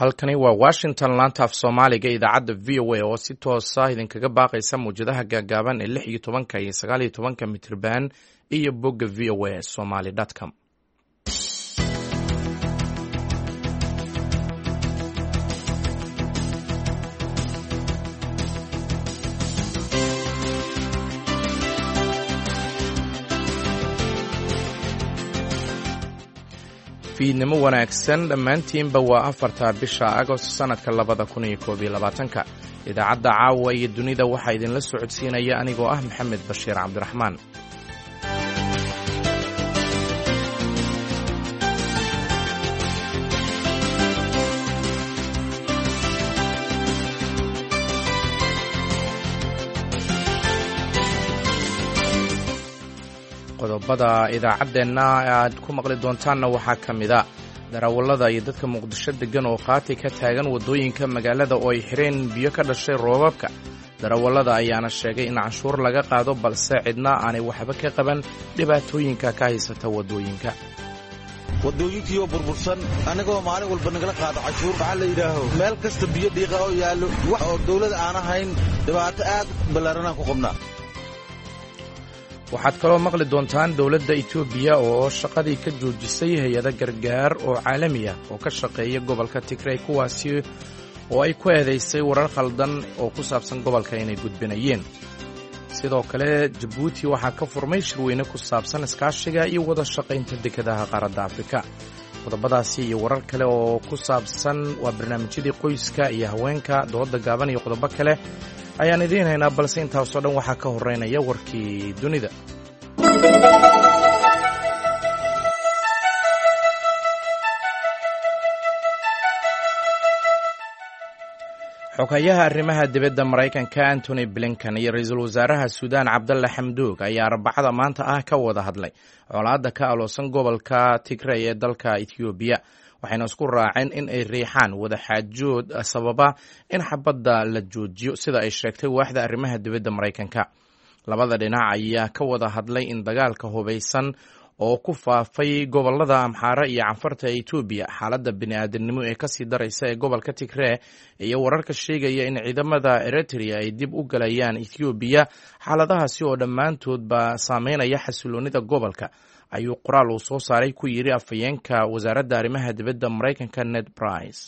halkani waa Washington laanta af Soomaaliga idaacadda VOA oo si toos ah idinkaga baaqaysa muujadaha gaagaaban ee 16 iyo 19 mitirban iyo bogga voasomali.com. fiidnimo wanaagsan dhammaantiinba waa 4 bisha Agost sanadka 2021 idaacadda caawa iyo dunida waxaa idinla socodsiinaya anigoo ah Maxamed Bashiir Cabdiraxmaan. qodobada idaacadeenna aad ku maqli doontaanna waxaa ka mid a darawallada iyo dadka muqdisho degan oo qaati ka taagan waddooyinka magaalada oo ay xireen biyo ka dhashay roobabka. darawallada ayaana sheegay in canshuur laga qaado balse cidna aanay waxba ka qaban dhibaatooyinka ka haysata waddooyinka. waddooyinkiioo burbursan annagoo maalin walba nagala qaado cashuur maxaa la yidhaaho meel kasta biyo dhiiqa oo yaallo wax oo dawlad aan ahayn dhibaato aad ballaaranaan ku qabnaa. waxaad kaloo maqli doontaan dowladda Itoobiya oo shaqadii ka joojisay hay'ado gargaar oo caalami ah oo ka shaqeeya gobolka Tigray kuwaasi oo ay ku eedaysay warar khaldan oo ku saabsan gobolka inay gudbinayeen. sidoo kale Djibouti waxaa ka furmay shirweyne ku saabsan iskaashiga iyo wada shaqaynta dekedaha qaaradda Afrika. qodobadaasi iyo warar kale oo ku saabsan waa barnaamijyadii qoyska iyo haweenka, dooda gaaban iyo qodobo kale ayaan idiin haynaa, balse intaasoo dhan waxaa ka horeynaya warkii dunida. xogayaha arrimaha dibadda Maraykanka Antony Blinken iyo ra'iisul wasaaraha Suudaan Cabdalle Xamduug ayaa Arbacada maanta ah ka wada hadlay colaadda ka aloosan gobolka Tigray ee dalka Itoobiya, waxayna isku raaceen in ay riixaan wada xaajood sababa in xabadda la joojiyo sida ay sheegtay waaxda arrimaha dibadda Maraykanka. labada dhinac ayaa ka wada hadlay in dagaalka hubaysan oo ku faafay gobolada Amxaara iyo Canfarta ee Itoobiya, xaaladda bini'aadanimo ee ka sii daraysa ee gobolka Tigray iyo wararka sheegaya in ciidamada Eritrea ay dib u galayaan Itoobiya, xaaladahaasi oo dhammaantoodba saameynaya xasiloonida gobolka, ayuu qoraal uu soo saaray ku yidhi afhayeenka wasaaradda arrimaha dibadda Maraykanka Ned Price.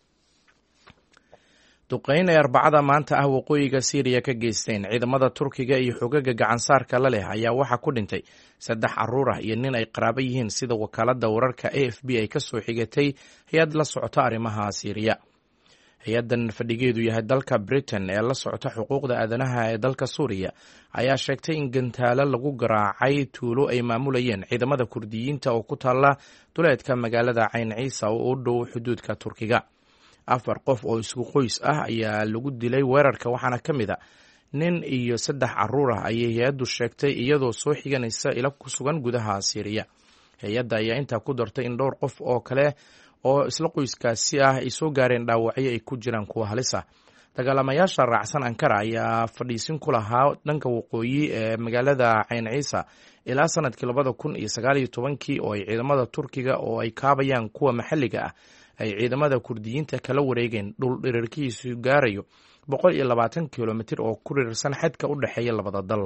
duqeyn ay Arbacada maanta ah waqooyiga Syria ka geysteen ciidamada Turkiga iyo xogaga gacansaarka la leh ayaa waxaa ku dhintay 3 carruur ah iyo nin ay qaraabo yihiin, sida wakaaladda wararka AFP ay ka soo xigatay hay-ad la socota arrimaha Syria. hay-addan fadhigeedu yahay dalka Britain ee la socota xuquuqda aadanaha ee dalka Suuriya ayaa sheegtay in gantaalo lagu garaacay tuulo ay maamulayeen ciidamada Kurdiyiinta oo ku taalla duleedka magaalada Cayn Ciisa oo u dhow xuduudka Turkiga. 4 qof oo isku qoys ah ayaa lagu dilay weerarka, waxaana ka mid a nin iyo 3 carruur ah ayay hay-addu sheegtay iyadoo soo xiganaysa ilo ku sugan gudaha Syria. hay-adda ayaa intaa ku dartay in dhowr qof oo kale oo isla qoyskaasi ah ay soo gaareen dhaawacyo ay ku jiraan kuwa halis ah. dagaalamayaasha raacsan Ankara ayaa fadhiisin ku lahaa dhanka waqooyi ee magaalada Cayn Ciisa ilaa sanadkii 2019 oo ay ciidamada Turkiga oo ay kaabayaan kuwa maxalliga ah ay ciidamada Kurdiyiinta kala wareegeen dhul dhererkiisu gaarayo 120 kilomitir oo ku rirsan xadka u dhexeeya labada dal.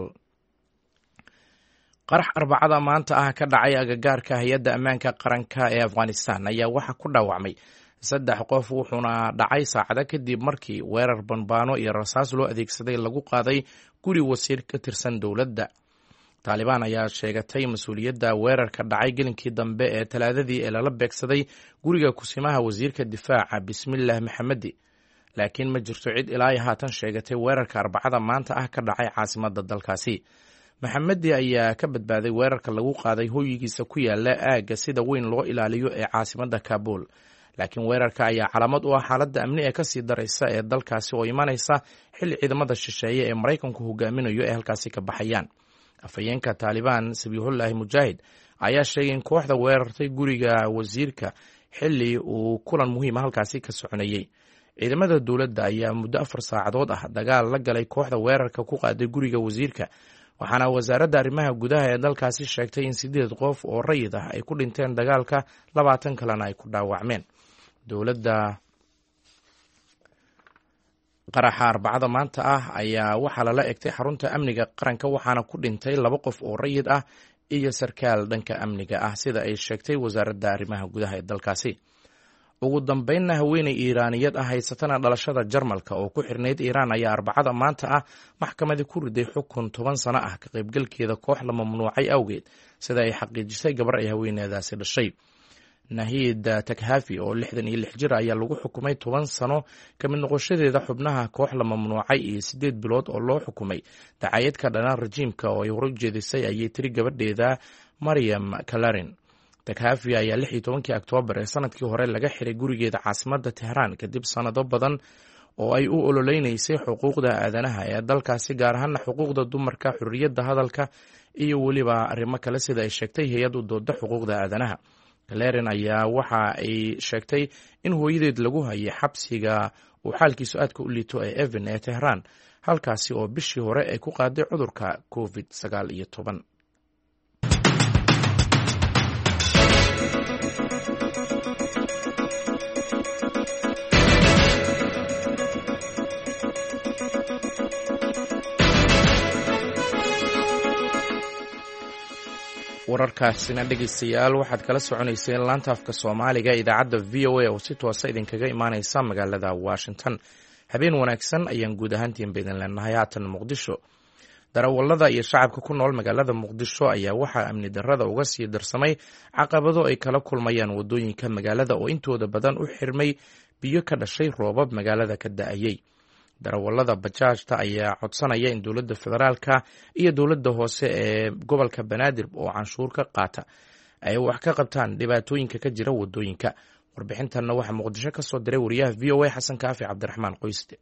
qarax Arbacada maanta ah ka dhacay agagaarka hay-adda ammaanka qaranka ee Afghanistan ayaa waxaa ku dhaawacmay 3 qof, wuxuuna dhacay saacado kadib markii weerar banbaano iyo rasaas loo adeegsaday lagu qaaday guri wasiir ka tirsan dowladda. Taliban ayaa sheegatay mas-uuliyadda weerarka dhacay gelinkii dambe ee Talaadadii ee lala beegsaday guriga kusimaha wasiirka difaaca Bismillah Maxamedi, laakiin ma jirto cid ilaa haatan sheegatay weerarka Arbacada maanta ah ka dhacay caasimadda dalkaasi. Maxamedi ayaa ka badbaaday weerarka lagu qaaday hoygiisa ku yaala aagga sida weyn loo ilaaliyo ee caasimadda Kaabul, laakiin weerarka ayaa calaamad u ah xaaladda amni ee ka sii daraysa ee dalkaasi oo imanaysa xilli ciidamada shisheeye ee Maraykanku hogaaminayo ee halkaasi ka baxayaan. afhayeenka Taliban Sabiixullaahi Mujaahid ayaa sheegay in kooxda weerartay guriga wasiirka xilli uu kulan muhiim ah halkaasi ka soconayay. ciidamada dowladda ayaa muddo 4 saacadood ah dagaal la galay kooxda weerarka ku qaaday guriga wasiirka, waxaana wasaaradda arrimaha gudaha ee dalkaasi sheegtay in 8 qof oo rayid ah ay ku dhinteen dagaalka, 20 kalena ay ku dhaawacmeen. dowladda qaraxa arbacada maanta ah ayaa waxaa lala egtay xarunta amniga qaranka waxaana ku dhintay 2 qof oo rayid ah iyo sarkaal dhanka amniga ah sida ay sheegtay wasaaradda arrimaha gudaha ee dalkaasi. ugu dambeynna haweeney iiraaniyad ah haysatana dhalashada Jarmalka oo ku xirnayd Iiraan ayaa arbacada maanta ah maxkamadii ku riday xukun 10 sano ah ka qaybgalkeeda koox la mamnuucay awgeed sida ay xaqiijisay gabar ay haweeneydaasi dhashay. Nahid Takhafi oo 66 jir ayaa lagu xukumay 10 sano ka mid noqoshadeeda xubnaha koox la mamnuucay iyo 8 bilood oo loo xukumay dacayad ka dhanaan rajiimka oo ay hor u jeedisay ayay tiri gabadheeda Maryam Kalarin. Takhafi ayaa 16 Oktoobar ee sanadkii hore laga xiray gurigeeda caasimadda Tehran kadib sanado badan oo ay u ololeynaysay xuquuqda aadanaha ee dalkaasi gaar ahaan xuquuqda dumarka, xurriyadda hadalka iyo weliba arrimo kale sida ay sheegtay hay'ad u dooda xuquuqda aadanaha. Kalarin ayaa waxa ay sheegtay in hooyadeed lagu hayay xabsiga uu xaalkiisu aadka u liito ee Evin ee Tehran halkaasi oo bishii hore ay ku qaaday cudurka COVID-19. wararkaasina dhegeystayaal waxaad kala soconayseen laanta afka Soomaaliga idaacadda VOA oo si toos ah idinkaga imaaneysa magaalada Washington. habeen wanaagsan ayaan guud ahaantiin baydin leenahay haatan Muqdisho. darawallada iyo shacabka ku nool magaalada Muqdisho ayaa waxaa amni darrada uga sii darsamay caqabado ay kala kulmayaan wadooyinka magaalada oo intooda badan u xirmay biyo ka dhashay roobab magaalada ka da'ayay. darawallada bajaajta ayaa codsanaya in dowladda federaalka iyo dowladda hoose ee gobolka Banaadir oo canshuur ka qaata ay wax ka qabtaan dhibaatooyinka ka jira wadooyinka. warbixintanna waxaa Muqdisho ka soo diray wariyaha VOA Xasan Kaafi Cabdiraxmaan Qoyste.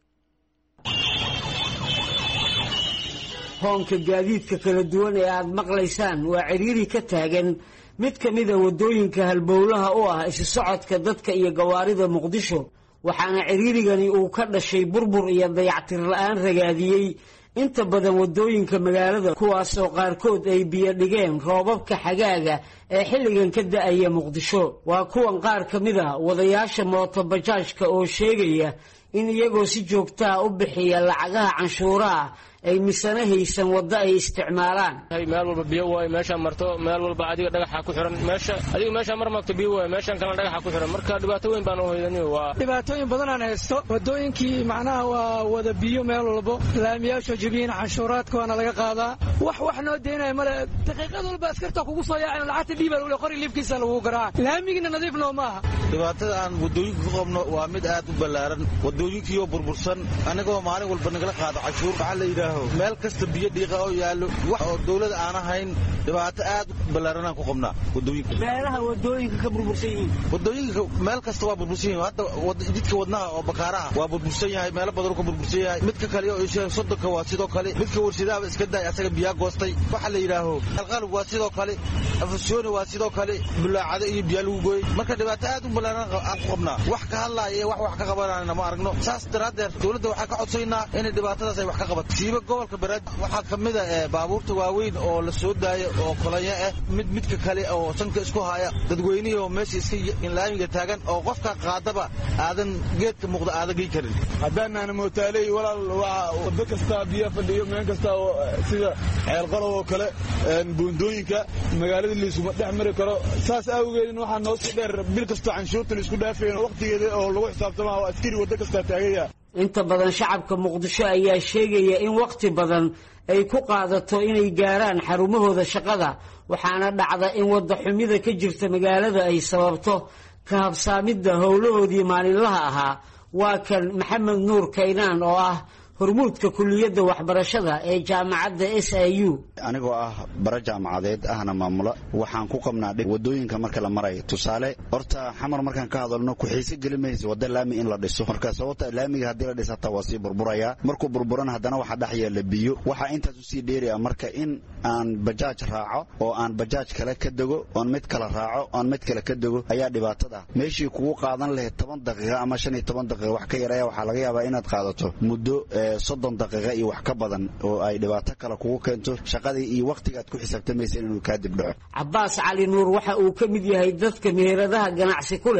hoonka gaadiidka kala duwan ee aad maqlaysaan waa ciriiri ka taagan mid ka mid ah wadooyinka halbowlaha u ah isu socodka dadka iyo gawaarida Muqdisho, waxaana ciriirigani uu ka dhashay burbur iyo dayactir la'aan ragaadiyey inta badan wadooyinka magaalada kuwaasoo qaarkood ay biyo dhigeen roobabka xagaaga ee xilligan ka da'aya Muqdisho. waa kuwan qaar ka mid ah wadayaasha mooto bajaajka oo sheegaya in iyagoo si joogto ah u bixiya lacagaha canshuuraha ay misana haysan waddo ay isticmaalaan. meel walba biyo waay, meesha marto meel walba adiga dhagaxa ku xiran, meesha mar marto biyo waay, meeshan kale dhagaxa ku xiran, marka dhibaato weyn baan u haydanay. waa dhibaatooyin badan aan haysto, wadooyinkii macnaha waa wada biyo meel walba, laamiyaasha jabiyeen, canshuuraadka waana laga qaadaa, wax noo deynaya male, daqiiqad walba askarta kugu soo yaaceen lacagta dhiibaa ule qori liibkiisa lagu garaaca, laamigina nadiif noo maaha. dhibaatada aan wadooyinka ku qabno waa mid aad u ballaaran, wadooyinkiioo burbursan, anigoo maalin walba nagala qaado canshuur waxaa la yidhaaho meel kasta biyo dhiiqa oo yaallo, wax oo dawlad aan ahayn, dhibaato aad u ballaaran aan ku qabnaa wadooyinka. meelaha wadooyinka ka burbursan yihiin, wadooyinka meel kasta waa burbursan yihiin, hadda jidka wadnaha oo bakaaraha waa burbursan yahay, meelo badan ka burbursan yahay, midka kale oo isha sodonka waa sidoo kale, midka warshadaha iska daay asaga biyaa goostay, waxa la yidhaaho qalqalb waa sidoo kale, afasyooni waa sidoo kale, bulaacado iyo biyaa lagu gooyey, marka dhibaato aad u ballaaran aan ku qabnaa. wax ka hadlaaya iyo wax ka qabanayna ma aragno. saas daraaddeed dawladda waxaa ka codsaynaa inay dhibaatadaas ay wax ka qabato. siiba gobolka Banaadir waxaa ka mid ah baabuurta waaweyn oo la soo daayo oo kolanya ah, midka kale oo sanka isku haya, dadweynihii oo meesha iska laamiga taagan oo qofka qaadaba aadan geedka muuqda aadan gey karin. haddaanaan mootaaley walaal waa waddo kasta biyo fadhiyo, meel kasta oo sida xeel qalow oo kale, buundooyinka magaalada liisuma dhex mari karo. saas awgeedin waxaa noo sii dheer bil kasta canshuurta la isku dhaafeen waqtigeeda oo lagu xisaabtama oo askari waddo kasta taagaya. inta badan shacabka Muqdisho ayaa sheegaya in waqti badan ay ku qaadato inay gaaraan xarumahooda shaqada, waxaana dhacda in wadda xumida ka jirta magaalada ay sababto ka habsaamidda howlahoodii maalinlaha ahaa. waa kan Maxamed Nuur Kaynaan oo ah hormuudka kulliyadda waxbarashada ee jaamacadda SIU. anigoo ah bara jaamacadeed ahna maamula waxaan ku qabnaa wadooyinka marka la marayo. tusaale horta xamar markaan ka hadalno ku xiise gelimaysa wadda laami in la dhiso, marka sababta laamiga haddii la dhisata waa sii burburaya, markuu burburan haddana waxa dhex yaala biyo. waxaa intaas u sii dheeriya marka in aan bajaaj raaco oo aan bajaaj kale ka dego, oon mid kale raaco oon mid kale ka dego ayaa dhibaatada. meeshii kugu qaadan lahayd 10 daqiiqo ama 15 daqiiqo wax ka yaraya waxaa laga yaabaa inaad qaadato muddo 30 daqiiqo iyo wax ka badan oo ay dhibaato kale kugu keento shaqadii iyo waqtigaad ku xisaabtamaysa inuu ka dib dhaco. Cabbaas Cali Nuur waxa uu ka mid yahay dadka meheradaha ganacsi ku leh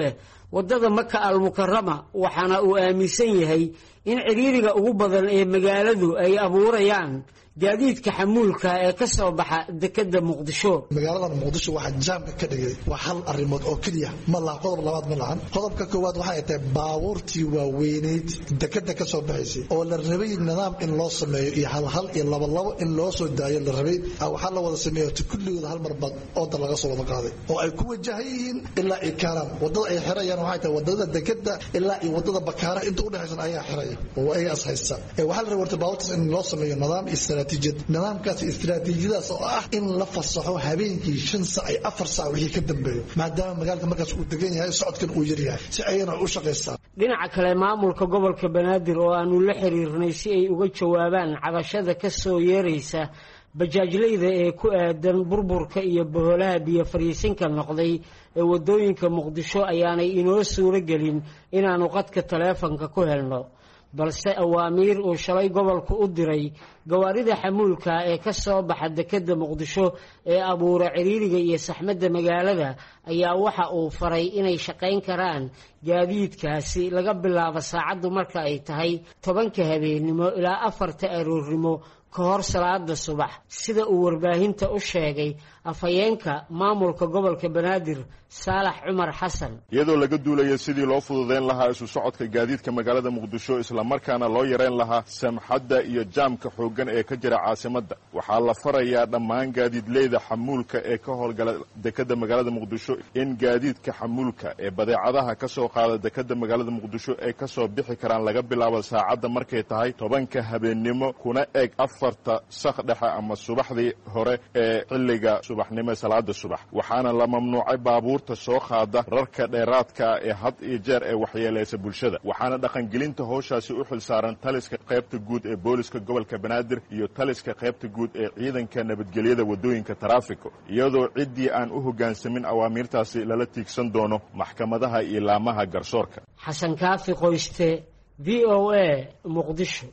waddada maka almukarama waxaana uu aaminsan yahay in ciriiriga ugu badan ee magaaladu ay abuurayaan gaadiidka xamuulka ee ka soo baxa dekedda muqdisho. magaalada muqdisho waxaa jaamka ka dhigay waa hal arrimood oo keliya ma laha qodob labaad ma lahan. qodobka koowaad waxay tahay baabuurtii waaweyneyd dekedda ka soo baxaysay oo la rabay nidaam in loo sameeyo iyo hal iyo labo in loo soo daayo la rabay waxaa la wada sameeyo kulligooda hal mar bad ooda laga soo wada qaaday oo ay ku wajahan yihiin ilaa ay kaaraan wadada ay xirayaan waxay tahay wadada dekedda ilaa iyo wadada bakaara inta u dhaxaysan ayaa xiraya oo ay ashaysta waxaa la rabay warta baabuurtaas in loo sameeyo nidaam nidaamkaas istiraatiijiyadaas oo ah in la fasaxo habeenkii 5 saac iyo 4 saac wixii ka dambeeyo maadaama magaalada markaas uu degan yahay socodkan uu yar yahay si ayna u shaqeystaan. dhinaca kale maamulka gobolka Banaadir oo aanu la xiriirnay si ay uga jawaabaan cabashada ka soo yeeraysa bajaajleyda ee ku aadan burburka iyo boholaha biyo fariisinka noqday ee wadooyinka Muqdisho ayaanay inoo suuro gelin inaanu qadka taleefanka ku helno, balse awaamiir uu shalay gobolku u diray gawaarida xamuulka ee ka soo baxa dekedda Muqdisho ee abuura ciriiriga iyo saxmadda magaalada ayaa waxa uu faray inay shaqayn karaan gaadiidkaasi laga bilaabo saacadu marka ay tahay 10 habeenimo ilaa 4 aroornimo ka hor salaada subax, sida uu warbaahinta u sheegay afhayeenka maamulka gobolka Banaadir Saalax Cumar Xasan. iyadoo laga duulayo sidii loo fududeyn lahaa isu socodka gaadiidka magaalada Muqdisho isla markaana loo yareyn lahaa samxadda iyo jaamka xoogan ee ka jira caasimadda, waxaa la farayaa dhammaan gaadiidleyda xamuulka ee ka howlgala dekedda magaalada Muqdisho in gaadiidka xamuulka ee badeecadaha ka soo qaada dekedda magaalada Muqdisho ay ka soo bixi karaan laga bilaabo saacadda markay tahay 10 habeenimo kuna eeg 4 saq dhexe ama subaxdii hore ee xilliga subaxnimo salaada subax, waxaana la mamnuucay baabuurta soo qaada rarka dheeraadka ee had iyo jeer ee waxyeeleysa bulshada, waxaana dhaqangelinta howshaasi u xilsaaran taliska qaybta guud ee booliska gobolka Banaadir iyo taliska qaybta guud ee ciidanka nabadgelyada wadooyinka taraafiko, iyadoo ciddii aan u hoggaansamin awaamiirtaasi lala tiigsan doono maxkamadaha iyo laamaha garsoorka. Xasan Kaafi Qoyste, VOA, Muqdisho.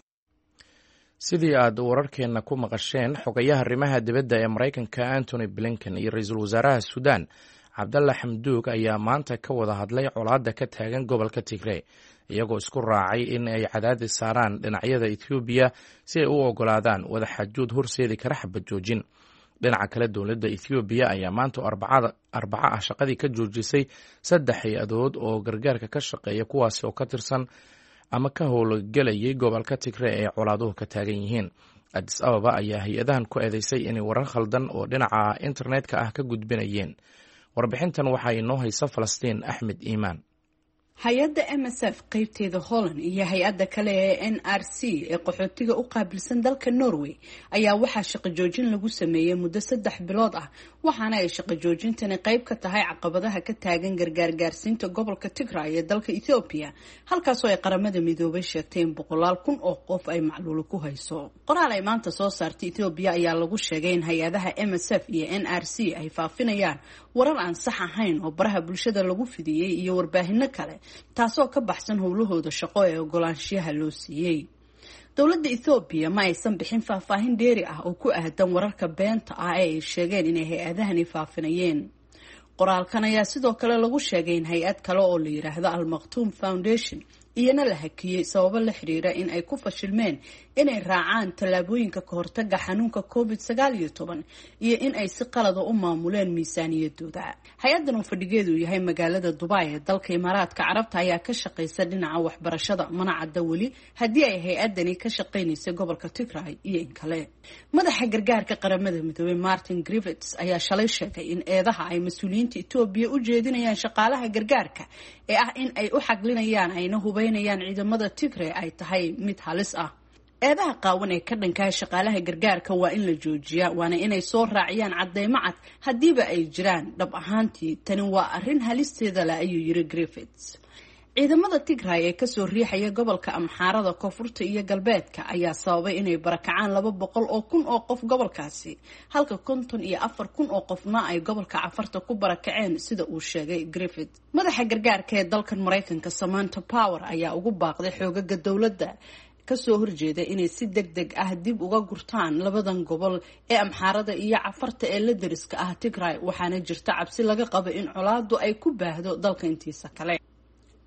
sidii aad wararkeenna ku maqasheen, xogayaha arrimaha dibadda ee Maraykanka Antony Blinken iyo ra-iisul wasaaraha Suudaan Cabdalla Xamduug ayaa maanta ka wada hadlay colaadda ka taagan gobolka Tigray, iyagoo isku raacay in ay cadaadis saaraan dhinacyada Ethiopia si ay u ogolaadaan wadaxaajood horseedi kara xabad joojin. dhinaca kale dowladda Ethiopia ayaa maanta arbaca ah shaqadii ka joojisay 3 hay-adood oo gargaarka ka shaqeeya kuwaasi oo ka tirsan ama ka howlgelayay gobolka Tigray ee colaaduhu ka taagan yihiin. Addis Ababa ayaa hay-adahan ku eedeysay inay warar khaldan oo dhinaca internetka ah ka gudbinayeen. warbixintan waxaa inoo haysa Falastiin Axmed Iimaan. hay-adda MSF qaybteeda Holland iyo hay-adda kale ee NRC ee qaxootiga u qaabilsan dalka Norway ayaa waxaa shaqo joojin lagu sameeyay muddo 3 bilood ah, waxaana ay shaqo joojintani qayb ka tahay caqabadaha ka taagan gargaarsiinta gobolka Tigray ee dalka Ethiopia, halkaas oo ay qaramada midoobay sheegtay in 100,000 oo qof ay macluul ku hayso. qoraal ay maanta soo saartay Ethiopia ayaa lagu sheegay in hay-adaha MSF iyo NRC ay faafinayaan warar aan sax ahayn oo baraha bulshada lagu fidiyay iyo warbaahinno kale, taasoo ka baxsan howlahooda shaqo ee ogolaanshiyaha loo siiyey. dowladda Ethiopia ma aysan bixin faahfaahin dheeri ah oo ku aadan wararka beenta ah ee ay sheegeen inay hay-adahani faafinayeen. qoraalkan ayaa sidoo kale lagu sheegay in hay-ad kale oo la yiraahdo Al Maktoum Foundation iyana la hakiyay sababo la xiriira in ay ku fashilmeen inay raacaan tallaabooyinka ka hortagga xanuunka COVID-19 iyo in ay si qalad u maamuleen miisaaniyadooda. hay-addan oo fadhigeedu yahay magaalada Dubai ee dalka Imaaraadka Carabta ayaa ka shaqeysa dhinaca waxbarashada, mana cadda weli haddii ay hay-addani ka shaqeynaysa gobolka Tigray iyo in kale. madaxa gargaarka qaramada midoobay Martin Griffiths ayaa shalay sheegay in eedaha ay mas'uuliyiinta Ethiopia u jeedinayaan shaqaalaha gargaarka ee ah in ay u xaglinayaan ayna hubeynayaan ciidamada Tigray ay tahay mid halis ah. eedaha qaawan ee ka dhanka shaqaalaha gargaarka waa in la joojiyaa, waana inay soo raaciyaan cadeymo cad haddiiba ay jiraan. dhab ahaantii tani waa arrin halisteeda leh, ayuu yiri Griffiths. ciidamada Tigray ee kasoo riixaya gobolka Amxaarada koonfurta iyo galbeedka ayaa sababay inay barakacaan 200,000 oo qof gobolkaasi, halka 54,000 oo qofna ay gobolka Cafarta ku barakaceen, sida uu sheegay Griffith. madaxa gargaarka ee dalkan Maraykanka Samantha Power ayaa ugu baaqday xoogaga dowladda kasoo horjeeda inay si degdeg ah dib uga gurtaan labadan gobol ee Amxaarada iyo Cafarta ee la deriska ah Tigray, waxaana jirta cabsi laga qabo in colaadu ay ku baahdo dalka intiisa kale.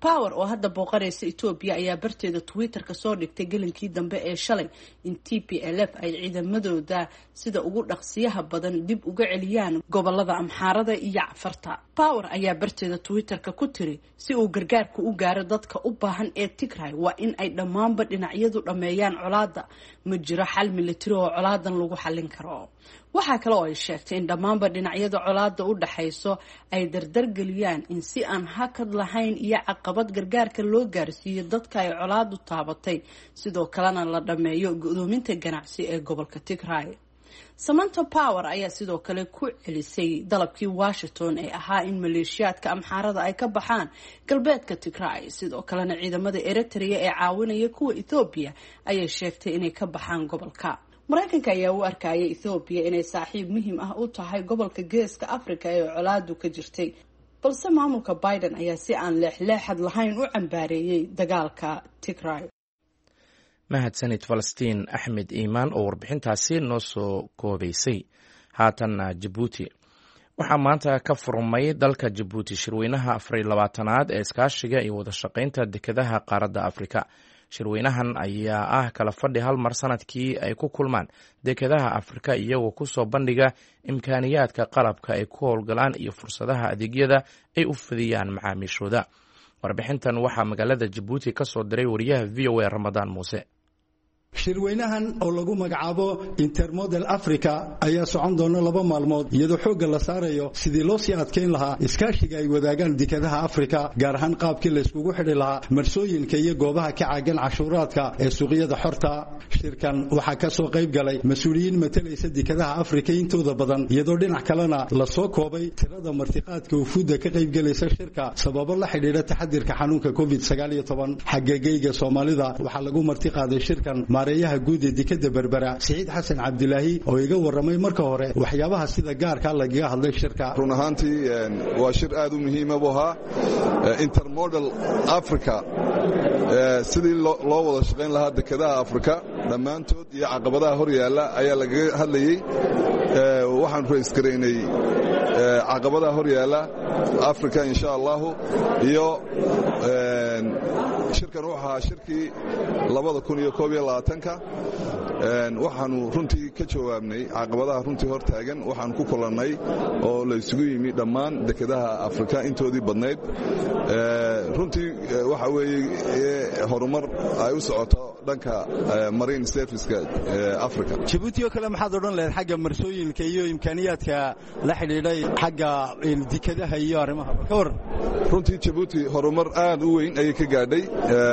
Power oo hadda booqanaysa Ethiopia ayaa barteeda Twitter-ka soo dhigtay gelinkii dambe ee shalay in TPLF ay ciidamadooda sida ugu dhaqsiyaha badan dib uga celiyaan gobolada Amxaarada iyo Cafarta. Power ayaa barteeda Twitter-ka ku tiri si uu gargaarku u gaaro dadka u baahan ee Tigray waa in ay dhammaanba dhinacyadu dhameeyaan colaadda, ma jiro xal militari oo colaadan lagu xallin karo. Waxa kale oo ay sheegtay in dhammaanba dhinacyada colaadda u dhaxayso ay dardargeliyaan in si aan hakad lahayn iyo caqabad gargaarka loo gaarsiiyo dadka ay colaaddu taabatay, sidoo kalena la dhameeyo gudoominta ganacsi ee gobolka Tigray. Samantha Power ayaa sidoo kale ku celisay dalabkii Washington ee ahaa in maleeshiyaadka Amxaarada ay ka baxaan galbeedka Tigray, sidoo kalena ciidamada Eritrea ee caawinaya kuwa Ethiopia ayay sheegtay inay ka baxaan gobolka. Mareykanka ayaa u arkaya Ethiopia inay saaxiib muhiim ah u tahay gobolka Geeska Afrika ee colaaddu ka jirtay, balse maamulka Biden ayaa si aan leexleexad lahayn u cambaareeyay dagaalka Tigray. mahadsanid Falastiin Axmed Iimaan oo warbixintaasi noo soo koobaysay. Haatanna Jabuuti waxaa maanta ka furmay dalka Jabuuti shirweynaha 24aad ee iskaashiga iyo wada shaqaynta dekedaha qaaradda Afrika. Shirweynahan ayaa ah kala fadhi hal mar sanadkii ay ku kulmaan dekedaha Afrika iyagoo ku soo bandhiga imkaaniyaadka qalabka ay ku howlgalaan iyo fursadaha adeegyada ay u fidiyaan macaamiishooda. Warbixintan waxaa magaalada Jabuuti ka soo diray wariyaha VOA Ramadaan Muuse. shirweynahan oo lagu magacaabo Intermodal Africa ayaa socon doona 2 maalmood iyadoo xoogga la saarayo sidii loo sii adkeyn lahaa iskaashiga ay wadaagaan dekedaha Afrika, gaar ahaan qaabkii la iskugu xidhi lahaa marsooyinka iyo goobaha ka caagan cashuuraadka ee suuqyada xorta. shirkan waxaa ka soo qayb galay mas'uuliyiin matalaysa dekedaha Afrika intooda badan, iyadoo dhinac kalena la soo koobay tirada martiqaadka ufuudda ka qayb galaysa shirka sababo la xidhiidha taxadirka xanuunka COVID-19. xaggeegayga Soomaalida waxaa lagu martiqaaday shirkan maareeyaha guud ee dekeda Berbera Saciid Xasan Cabdilaahi oo iga waramay marka hore waxyaabaha sida gaarka lagaga hadlay shirka. run ahaantii waa shir aad u muhiim ah oo ahaa Intermodal Africa sidii loo wada shaqayn lahaa dekedaha Afrika dhammaantood iyo caqabadaha hor yaala ayaa laga hadlayay. waxaan rays gareynay caqabadaha hor yaala Afrika insha Allah iyo shirkan waxa shirkii 2021 waxaanu runtii ka jawaabnay caqabadaha runtii hor taagan. waxaan ku kulannay oo la isugu yimi dhammaan dekedaha Afrika intoodii badnayd. runtii waxa weeye horumar ay u socoto dhanka marine service-ka Afrika. Djibouti oo kale maxaad odhan lahayd xagga marsooyinka iyo imkaaniyaadka la xidhiidhay xagga dekedaha iyo arrimaha ka waran? runtii Djibouti horumar aad u weyn ayay ka gaadhay.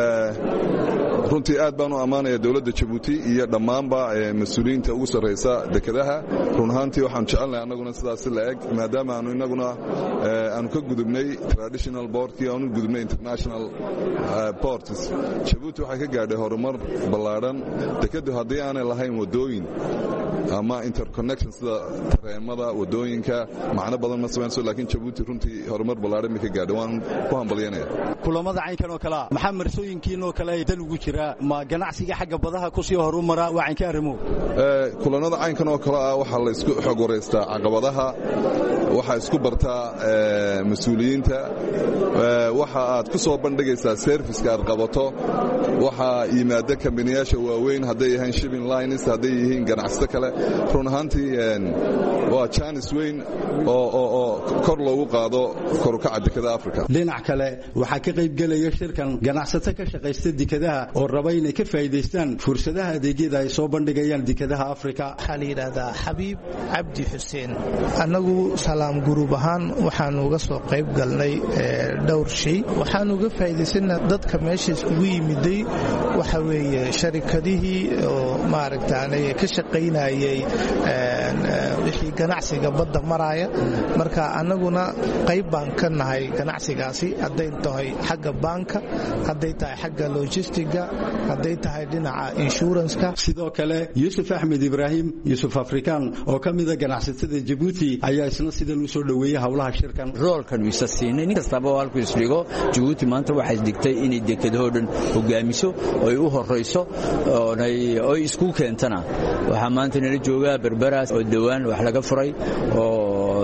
runtii aad baan u ammaanaya dawladda Djibouti iyo dhammaanba mas'uuliyiinta ugu sarreysa dekedaha. run ahaantii waxaan jecelnahay annaguna sidaas la eg maadaama aanu innaguna aanu ka gudubnay traditional portkii aanu gudubnay international ports. Djibouti waxay ka gaadhay horumar ballaadhan. dekedu haddii aanay lahayn wadooyin ama interconnection sida tareemada wadooyinka macno badan ma sameynso, laakiin Djibouti runtii horumar ballaadhan bay ka gaadhay. waan ku hambalyeynaya kulamada caynkan oo kale maxaa marsooyinkiin oo kale dal ugu jira ma ganacsiga xagga badaha ku sii horumara waxaan ka arrimo kulanada caynkan oo kale ah waxa la isku xog wareystaa caqabadaha, waxa isku bartaa mas'uuliyiinta, waxa aad ku soo bandhigaysaa service-ka aad qabato, waxa yimaada kambaniyada waaweyn haday yahay shipping lines haday yihiin ganacsiga kale. run ahaantii waa chance weyn oo kor loogu qaado kor u kaca dekedaha Afrika. dhinac kale waxaa ka qayb galaya shirkan ganacsato ka shaqeysta dekedaha oo raba inay ka faa'iideystaan fursadaha adeegyada ay soo bandhigayaan dekedaha Afrika. waxaa la yiraahdaa Xabiib Cabdi Xuseen. anagu salaam group ahaan waxaan uga soo qayb galnay dhowr shay. waxaan uga faa'iideysanaa dadka meesha isugu yimiday waxa weeye sharikadihii oo maaragtaanay ka shaqeynayay wixii ganacsiga badda maraya. marka anaguna qayb baan ka nahay ganacsigaasi, haday tahay xagga banka, haday tahay xagga logistiga, haday tahay dhinaca insurance-ka. sidoo kale Yusuf Axmed Ibrahim Yusuf Afrikaan oo ka mid ah ganacsatada Djibouti ayaa isna sidan u soo dhaweeyay hawlaha shirkan. roolkan wisa siinay nin kastaba halku isligo. Djibouti maanta waxay digtay inay dekedaha dhan hogaamiso oo ay u horeyso oo isku keentana. waxaa maanta nala jooga Berbera oo dhawaan wax laga furay oo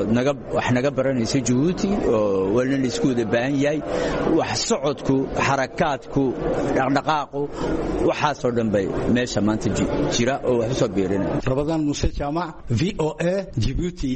wax naga baranaysa Djibouti oo walna la isku wada baahan yahay wax socodku xarakaadku dhaqdhaqaaqu waxaasoo dhan bay meesha maanta jira oo wax soo beerinaya. Ramadan Muuse Jaamac, VOA, Djibouti.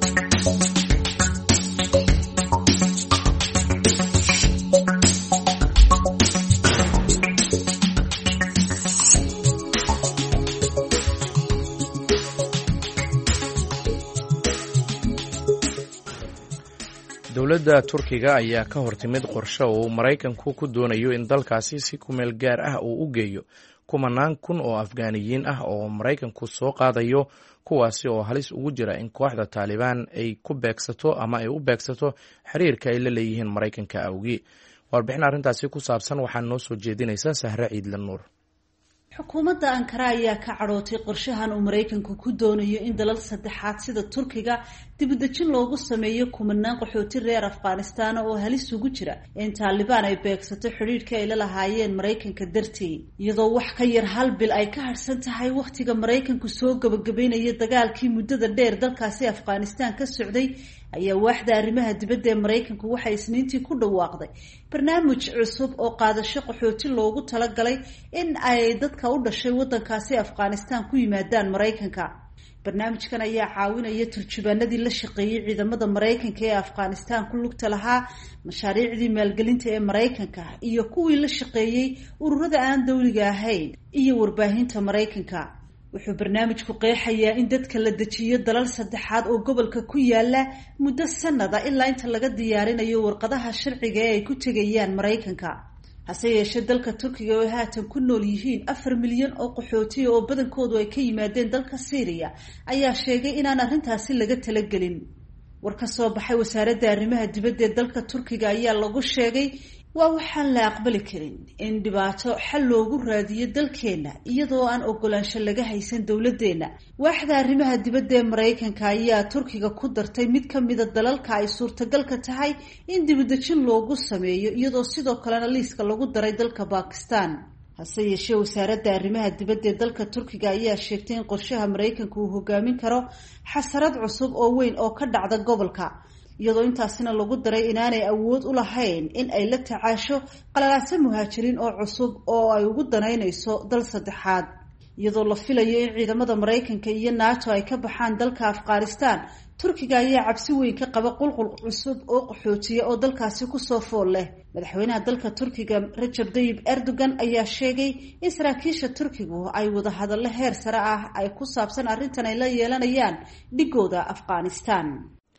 dowladda Turkiga ayaa ka hortimid qorshe uu Maraykanku ku doonayo in dalkaasi si ku meel gaar ah uu u geeyo kumanaan kun oo Afgaaniyiin ah oo Maraykanku soo qaadayo kuwaasi oo halis ugu jira in kooxda Taliban ay ku beegsato ama ay u beegsato xiriirka ay la leeyihiin Maraykanka awgi. Warbixin arrintaasi ku saabsan waxaa noo soo jeedinaysa Sahra Ciidla Nuur. xukuumadda Ankara ayaa ka cadhootay qorshahan uu Maraykanku ku doonayo in dalal saddexaad sida Turkiga dib u dejin loogu sameeyo kumanaan qaxooti reer Afghanistan oo halis ugu jira in Taliban ay beegsato xiriirka ay la lahaayeen Maraykanka dartii iyadoo wax ka yar hal bil ay ka harsan tahay waqtiga Maraykanku soo gabagabeynaya dagaalkii muddada dheer dalkaasi Afghanistan ka socday ayaa waaxda arrimaha dibadda ee Maraykanku waxay Isniintii ku dhawaaqday barnaamij cusub oo qaadasho qaxooti loogu talagalay in ay dadka u dhashay waddankaasi Afghanistan ku yimaadaan Maraykanka. barnaamijkan ayaa caawinaya turjubaanadii la shaqeeyay ciidamada Maraykanka ee Afghanistan ku lugta lahaa mashaariicdii maalgelinta ee Maraykanka iyo kuwii la shaqeeyay ururada aan dawliga ahayn iyo warbaahinta Maraykanka. wuxuu barnaamijku qeexayaa in dadka la dejiyo dalal saddexaad oo gobolka ku yaala muddo sanada ilaa inta laga diyaarinayo warqadaha sharciga ee ay ku tegayaan Maraykanka. hase yeeshee dalka Turkiga oo haatan ku nool yihiin 4 milyan oo qaxooti oo badankoodu ay ka yimaadeen dalka Syria ayaa sheegay inaan arrintaasi laga talagelin. war ka soo baxay wasaaradda arrimaha dibadda ee dalka Turkiga ayaa lagu sheegay waa waxaan la aqbali karin in dhibaato xal loogu raadiyo dalkeena iyadoo aan ogolaansho laga haysan dawladeena. waaxda arrimaha dibadda ee Maraykanka ayaa Turkiga ku dartay mid ka mid ah dalalka ay suurtagalka tahay in dib u dejin loogu sameeyo iyadoo sidoo kalena liiska lagu daray dalka Pakistan. hase yeeshee wasaaradda arrimaha dibadda ee dalka Turkiga ayaa sheegtay in qorshaha Maraykanku uu hogaamin karo xasarad cusub oo weyn oo ka dhacda gobolka iyadoo intaasina lagu daray inaanay awood u lahayn in ay la tacaasho qalalaase muhaajiriin oo cusub oo ay ugu danaynayso dal saddexaad. iyadoo la filayo in ciidamada Maraykanka iyo NATO ay ka baxaan dalka Afghanistan, Turkiga ayaa cabsi weyn ka qaba qulqul cusub oo qaxootiye oo dalkaasi ku soo fool leh. madaxweynaha dalka Turkiga Recep Tayyip Erdogan ayaa sheegay in saraakiisha Turkigu ay wada hadallo heer sare ah ay ku saabsan arrintan ay la yeelanayaan dhigooda Afghanistan.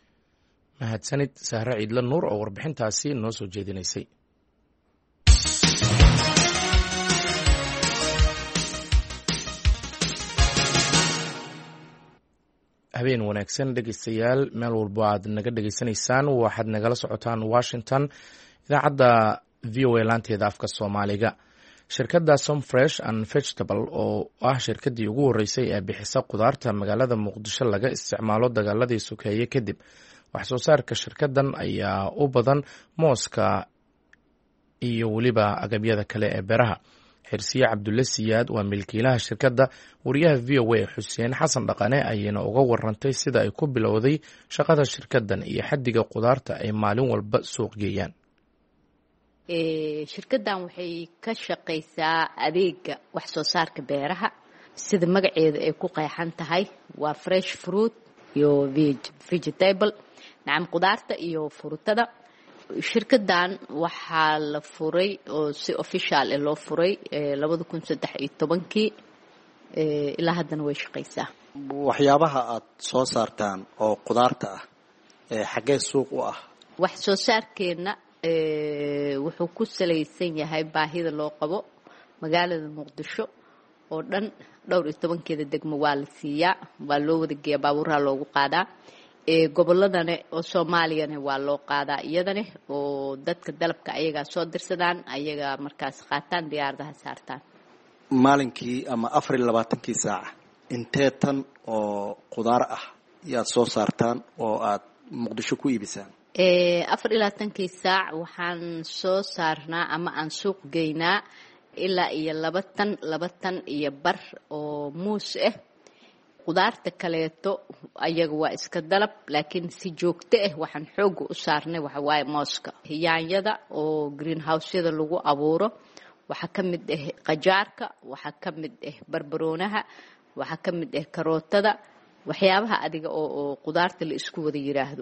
mahadsanid Sahra Ciidla Nuur oo warbixintaasi noo soo jeedinaysay. habeen wanaagsan dhegeystayaal meel walbo aad naga dhegeysanaysaan waxaad nagala socotaan Washington idaacadda VOA laanteeda afka Soomaaliga. shirkadda Some Fresh and Vegetable oo ah shirkaddii ugu horeysay ee bixisa qudaarta magaalada Muqdisho laga isticmaalo dagaaladii sokeeye kadib wax soo saarka shirkaddan ayaa u badan mooska iyo weliba agabyada kale ee beeraha. Xirsiye Cabdulle Siyaad waa milkiilaha shirkadda. wariyaha VOA Xuseen Xasan Dhaqane ayayna uga warantay sida ay ku bilowday shaqada shirkaddan iyo xaddiga qudaarta ay maalin walba suuq geeyaan. shirkaddan waxay ka shaqaysaa adeega wax soo saarka beeraha sida magaceeda ay ku qeexan tahay waa fresh fruit iyo vegetable nacam qudaarta iyo fruutada. shirkaddan waxaa la furay oo si official loo furay 2013 ilaa haddana way shaqaysaa. waxyaabaha aad soo saartaan oo qudaarta ah xagee suuq u ah? wax soo saarkeena wuxuu ku salaysan yahay baahida loo qabo magaalada Muqdisho oo dhan 12 degmo waa la siiyaa, waa loo wada geeyaa, baabuuraha loogu qaadaa. goboladana oo Soomaaliyana waa loo qaadaa iyadana oo dadka dalabka ayaga soo dirsadaan ayaga markaas qaataan diyaaradaha saartaan. maalinkii ama 24 saac intee tan oo qudaar ah yaad soo saartaan oo aad Muqdisho ku iibisaan? 24 saac waxaan soo saarnaa ama aan suuq geynaa ilaa iyo 2 tan iyo bar oo muus ah qudaarta kaleeto ayaga waa iska dalab laakiin si joogto ah waxaan xooga u saarnay waxa waaye mooska yaanyada oo greenhouse-yada lagu abuuro waxaa ka mid ah qajaarka waxaa ka mid ah barbaroonaha waxaa ka mid ah karootada waxyaabaha adiga oo qudaarta la isku wada yiraahdo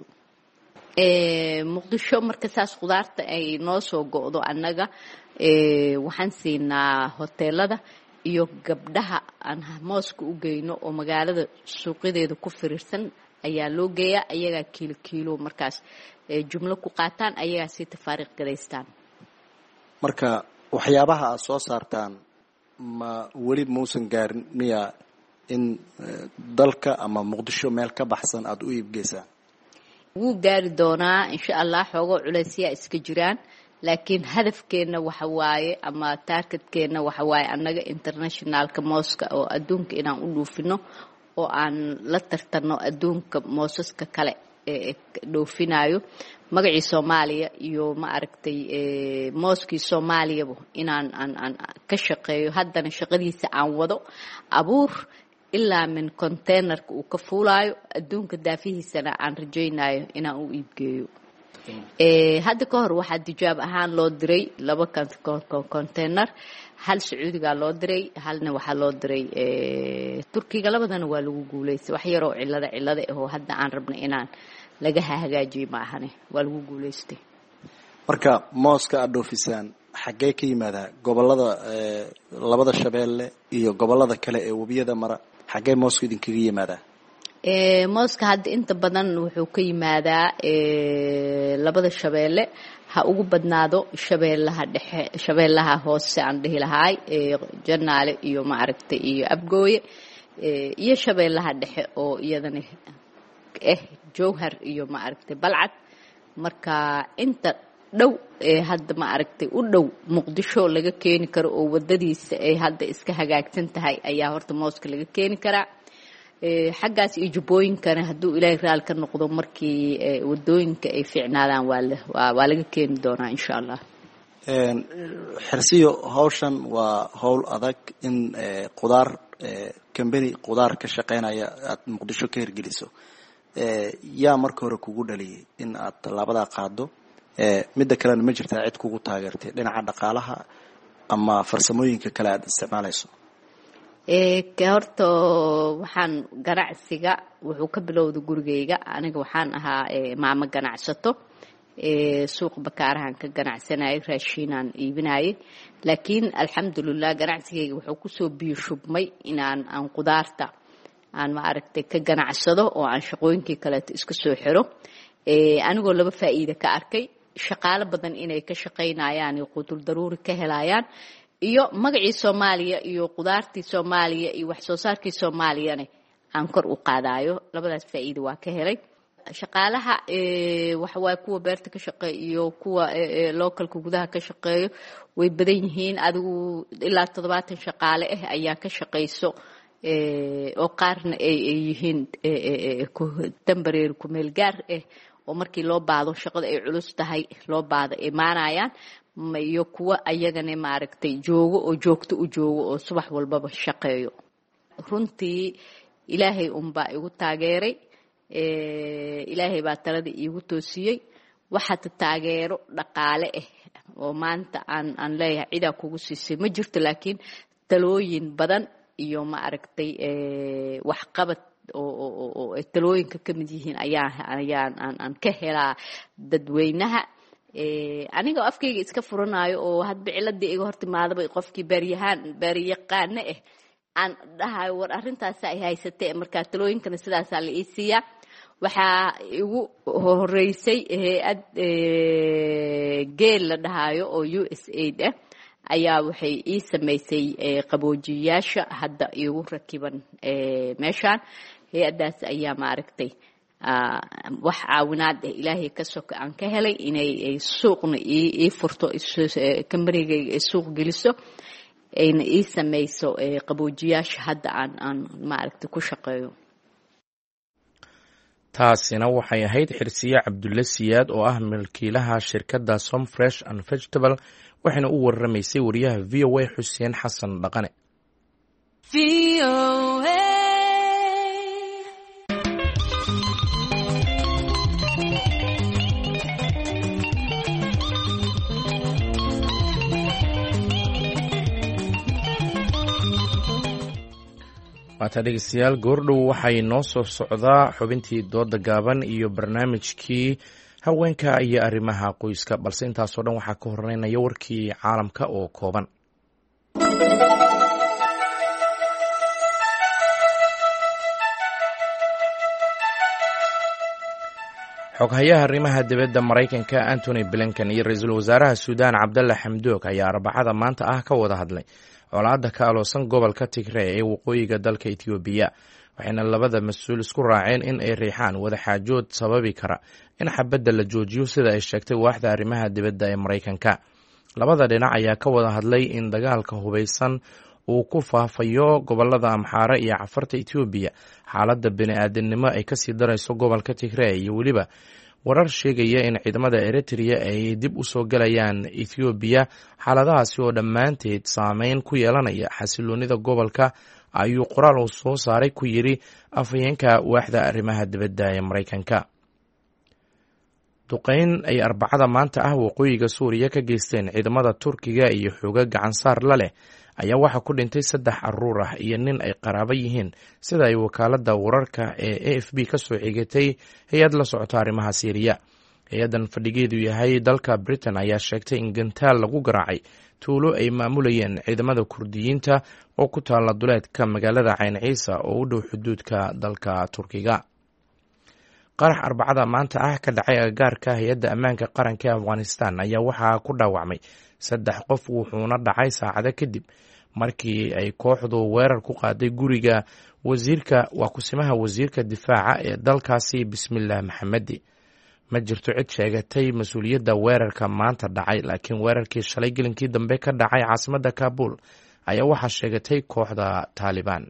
muqdisho marka saas qudaarta ay noo soo go'do annaga waxaan siinaa hoteelada iyo gabdhaha aan mooska u geyno oo magaalada suuqyadeeda ku firiirsan ayaa loo geeyaa ayagaa kiilo markaas jumlo ku qaataan ayagaa si tafaariiq gadaystaan marka waxyaabaha aad soo saartaan ma weli muusan gaarin miya in dalka ama muqdisho meel ka baxsan aad u iibgeysaan wuu gaari doonaa insha allah xoogoo culaysyaa iska jiraan laakiin hadafkeena waxa waaye ama targetkeena waxa waaye annaga internationalka mooska oo adduunka inaan u dhuufino oo aan la tartanno adduunka moosaska kale ee dhoofinayo magacii Soomaaliya iyo ma aragtay mooskii Soomaaliyaba inaan aan ka shaqeeyo haddana shaqadiisa aan wado abuur ilaa min containerka uu ka fuulayo adduunka daafihiisana aan rajaynayo inaan u iibgeeyo hadda ka hor waxaa tijaab ahaan loo diray 2 container hal Sacuudiga loo diray halna waxaa loo diray Turkiga labadana waa lagu guuleystay wax yar oo cilada oo hadda aan rabno inaan laga hagaajiyo ma ahane waa lagu guuleystay marka mooska aad dhoofisaan xagee ka yimaada gobolada labada Shabeelle iyo gobolada kale ee wabiyada mara xagee mooska idinkaga yimaada mooska hadda inta badan wuxuu ka yimaadaa labada Shabeelle ha ugu badnaado shabeellaha dhexe shabeellaha hoose aan dhihi lahaay Janaale iyo ma aragtay iyo Abgooye iyo shabeellaha dhexe oo iyadana Jowhar iyo ma aragtay Balcad marka inta dhow hadda ma aragtay u dhow Muqdisho laga keeni karo oo wadadiisa ay hadda iska hagaagsan tahay ayaa horta mooska laga keeni karaa xaggaas iyo jubbooyinkana hadduu ilaahay raali ka noqdo markii wadooyinka ay fiicnaadaan waa laga keeni doonaa insha allah xirsiyo hawshan waa hawl adag in qudaar company qudaar ka shaqeynaya aad Muqdisho ka hirgeliso yaa marka hore kugu dhaliyay in aad talaabada qaado midda kale ma jirtaa cid kugu taageertay dhinaca dhaqaalaha ama farsamooyinka kale aad isticmaalayso horta waxaan ganacsiga wuxuu ka bilowday gurigeyga aniga waxaan ahaa maamo ganacsato suuq bakaarahan ka ganacsanayay raashinaan iibinayay laakiin alxamdulillah ganacsigeyga wuxuu ku soo biyo shubmay inaan qudaarta aan ma aragtay ka ganacsado oo aan shaqooyinkii kale iska soo xiro anigoo laba faa'iido ka arkay shaqaale badan inay ka shaqeynayaan iyo qutul daruuri ka helayaan iyo magacii Soomaaliya iyo qudaartii Soomaaliya iyo wax soo saarkii Soomaaliyana aan kor u qaadayo labadaas faa'iido waa ka helay shaqaalaha waxa way kuwa beerta ka shaqeeyo iyo kuwa localka gudaha ka shaqeeyo way badan yihiin adigu ilaa 70 shaqaale ah ayaa ka shaqeyso oo qaarna ay yihiin temporary ku meel gaar ah oo markii loo baado shaqada ay culus tahay loo baado imaanayaan iyo kuwa ayagana ma aragtay joogo oo joogto u joogo oo subax walbaba shaqeeyo runtii ilaahay baa igu taageeray ilaahay baa talada iigu toosiyay waxa taageero dhaqaale ah oo maanta aan leeyahay cida kugu siisay ma jirto laakiin talooyin badan iyo ma aragtay wax qabad oo talooyinka kamid yihiin ayaan ka helaa dadweynaha aniga afkayga iska furanayo oo hadba ciladii iga hortimaadaba qofkii baariyaqaan aan dhahayo war arintaas ay haysatay marka talooyinkana sidaas la ii siiyaa waxa igu horeysay hay'ad geel la dhahayo oo USAID ayaa waxay ii sameysay qaboojiyaasha hadda igu rakiban meeshaan hay'adaas ayaa ma aragtay wax caawinaad ilaahay ka soka aan ka helay inay suuqna ii furto company-ga suuq geliso ayna ii sameyso qaboojiyaasha hadda aan ma aragtay ku shaqeeyo taasina waxay ahayd Xirsiye Cabdulle Siyaad oo ah milkiilaha shirkadda Some Fresh and Vegetable waxayna u warramaysay wariyaha VOA Xuseen Xasan Dhaqane. waata dhegeystayaal goordhow waxay noo soo socdaa xubintii dooda gaaban iyo barnaamijkii haweenka iyo arrimaha qoyska balse intaasoo dhan waxaa ka horeynaya warkii caalamka oo kooban. xoghayaha arrimaha dibadda Maraykanka Antony Blinken iyo ra-iisul wasaaraha Suudaan Cabdalla Xamdoog ayaa Arbacada maanta ka wada hadlay colaadda ka aloosan gobolka Tigray ee waqooyiga dalka Itoobiya, waxayna labada mas-uul isku raaceen in ay riixaan wadaxaajood sababi kara in xabadda la joojiyo sida ay sheegtay waaxda arrimaha dibadda ee Maraykanka. Labada dhinac ayaa ka wada hadlay in dagaalka hubeysan uu ku faafayo gobolada Amxaara iyo Cafarta Itoobiya, xaaladda bini'aadanimo ay kasii darayso gobolka Tigray iyo weliba warar sheegaya in ciidamada Eritrea ay dib u soo galayaan Itoobiya. Xaaladahaasi oo dhammaanteed saameyn ku yeelanaya xasiloonida gobolka ayuu qoraal uu soo saaray ku yiri afhayeenka waaxda arrimaha dibadda ee Maraykanka. duqeyn ay Arbacada maanta waqooyiga Suuriya ka geysteen ciidamada Turkiga iyo xoogag gacansaar la leh ayaa waxaa ku dhintay 3 caruur iyo nin ay qaraabo yihiin, sida ay wakaaladda wararka ee AFP ka soo xigatay hay-ad la socota arrimaha Siiriya. hay-adan fadhigeedu yahay dalka Britain ayaa sheegtay in gantaal lagu garaacay tuulo ay maamulayeen ciidamada Kurdiyiinta oo ku taala duleedka magaalada Cayn Ciisa oo u dhow xuduudka dalka Turkiga. qarax Arbacada maanta ka dhacay agagaarka hay-adda ammaanka qaranka ee Afghanistan ayaa waxaa ku dhaawacmay 3 qof, wuxuuna dhacay saacado kadib markii ay kooxdu weerar ku qaaday guriga kusimaha wasiirka difaaca ee dalkaasi Bismillah Maxamedi. ma jirto cid sheegatay mas-uuliyadda weerarka maanta dhacay, laakiin weerarkii shalay gelinkii dambe ka dhacay caasimadda Kaabul ayaa waxaa sheegatay kooxda Taliban.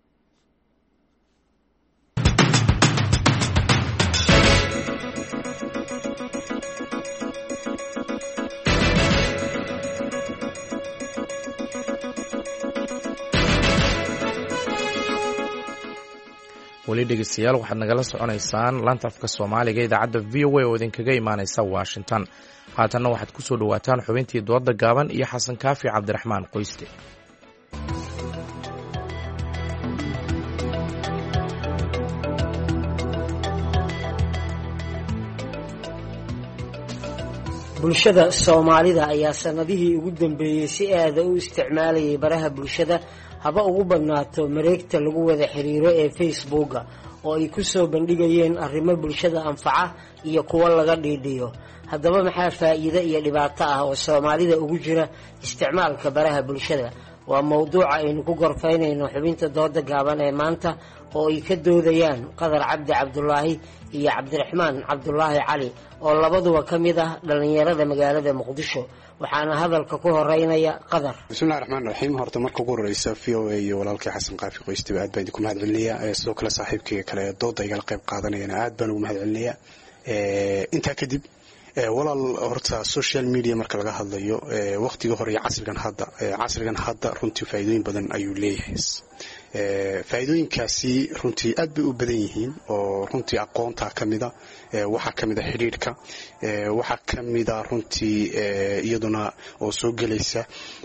weli dhegeystayaal waxaad nagala soconaysaan laanta afka Soomaaliga idaacadda VOA oo idinkaga imaanaysa Washington. haatanna waxaad ku soo dhawaataan xubintii dooda gaaban iyo Xasan Kaafi Cabdiraxmaan Qoyste. bulshada Soomaalida ayaa sanadihii ugu dambeeyay si aad u isticmaalayay baraha bulshada haba ugu badnaato mareegta lagu wada xiriiro ee Facebook oo ay ku soo bandhigayeen arrimo bulshada anfaca iyo kuwa laga dhiidhiyo. haddaba maxaa faa'iido iyo dhibaato oo Soomaalida ugu jira isticmaalka baraha bulshada? waa mowduuca aynu ku gorfaynayno xubinta dooda gaaban ee maanta oo ay ka doodayaan Qadar Cabdi Cabdullaahi iyo Cabdiraxmaan Cabdullaahi Cali oo labaduba ka mid dhalinyarada magaalada Muqdisho. waxaana hadalka ku horeynaya Qadar. bismillaahir rahmaanir rahiim. horta marka ugu horeysa VOA iyo walaalkay Xasan Qaafi Qoyste aad baan idinku mahadcelinayaa. sidoo kale saaxiibkayga kale dooda igala qayb qaadanayana aad baan ugu mahadcelinayaa. intaa kadib walaal horta social media marka laga hadlayo waqtiga hore iyo casrigan hadda runtii faa'iidooyin badan ayuu leeyahay. faa'iidooyinkaasi runtii aad bay u badan yihiin oo runtii aqoonta kamida waxa kamida xiriirka waxa kamida runtii iyaduna oo soo gelaysa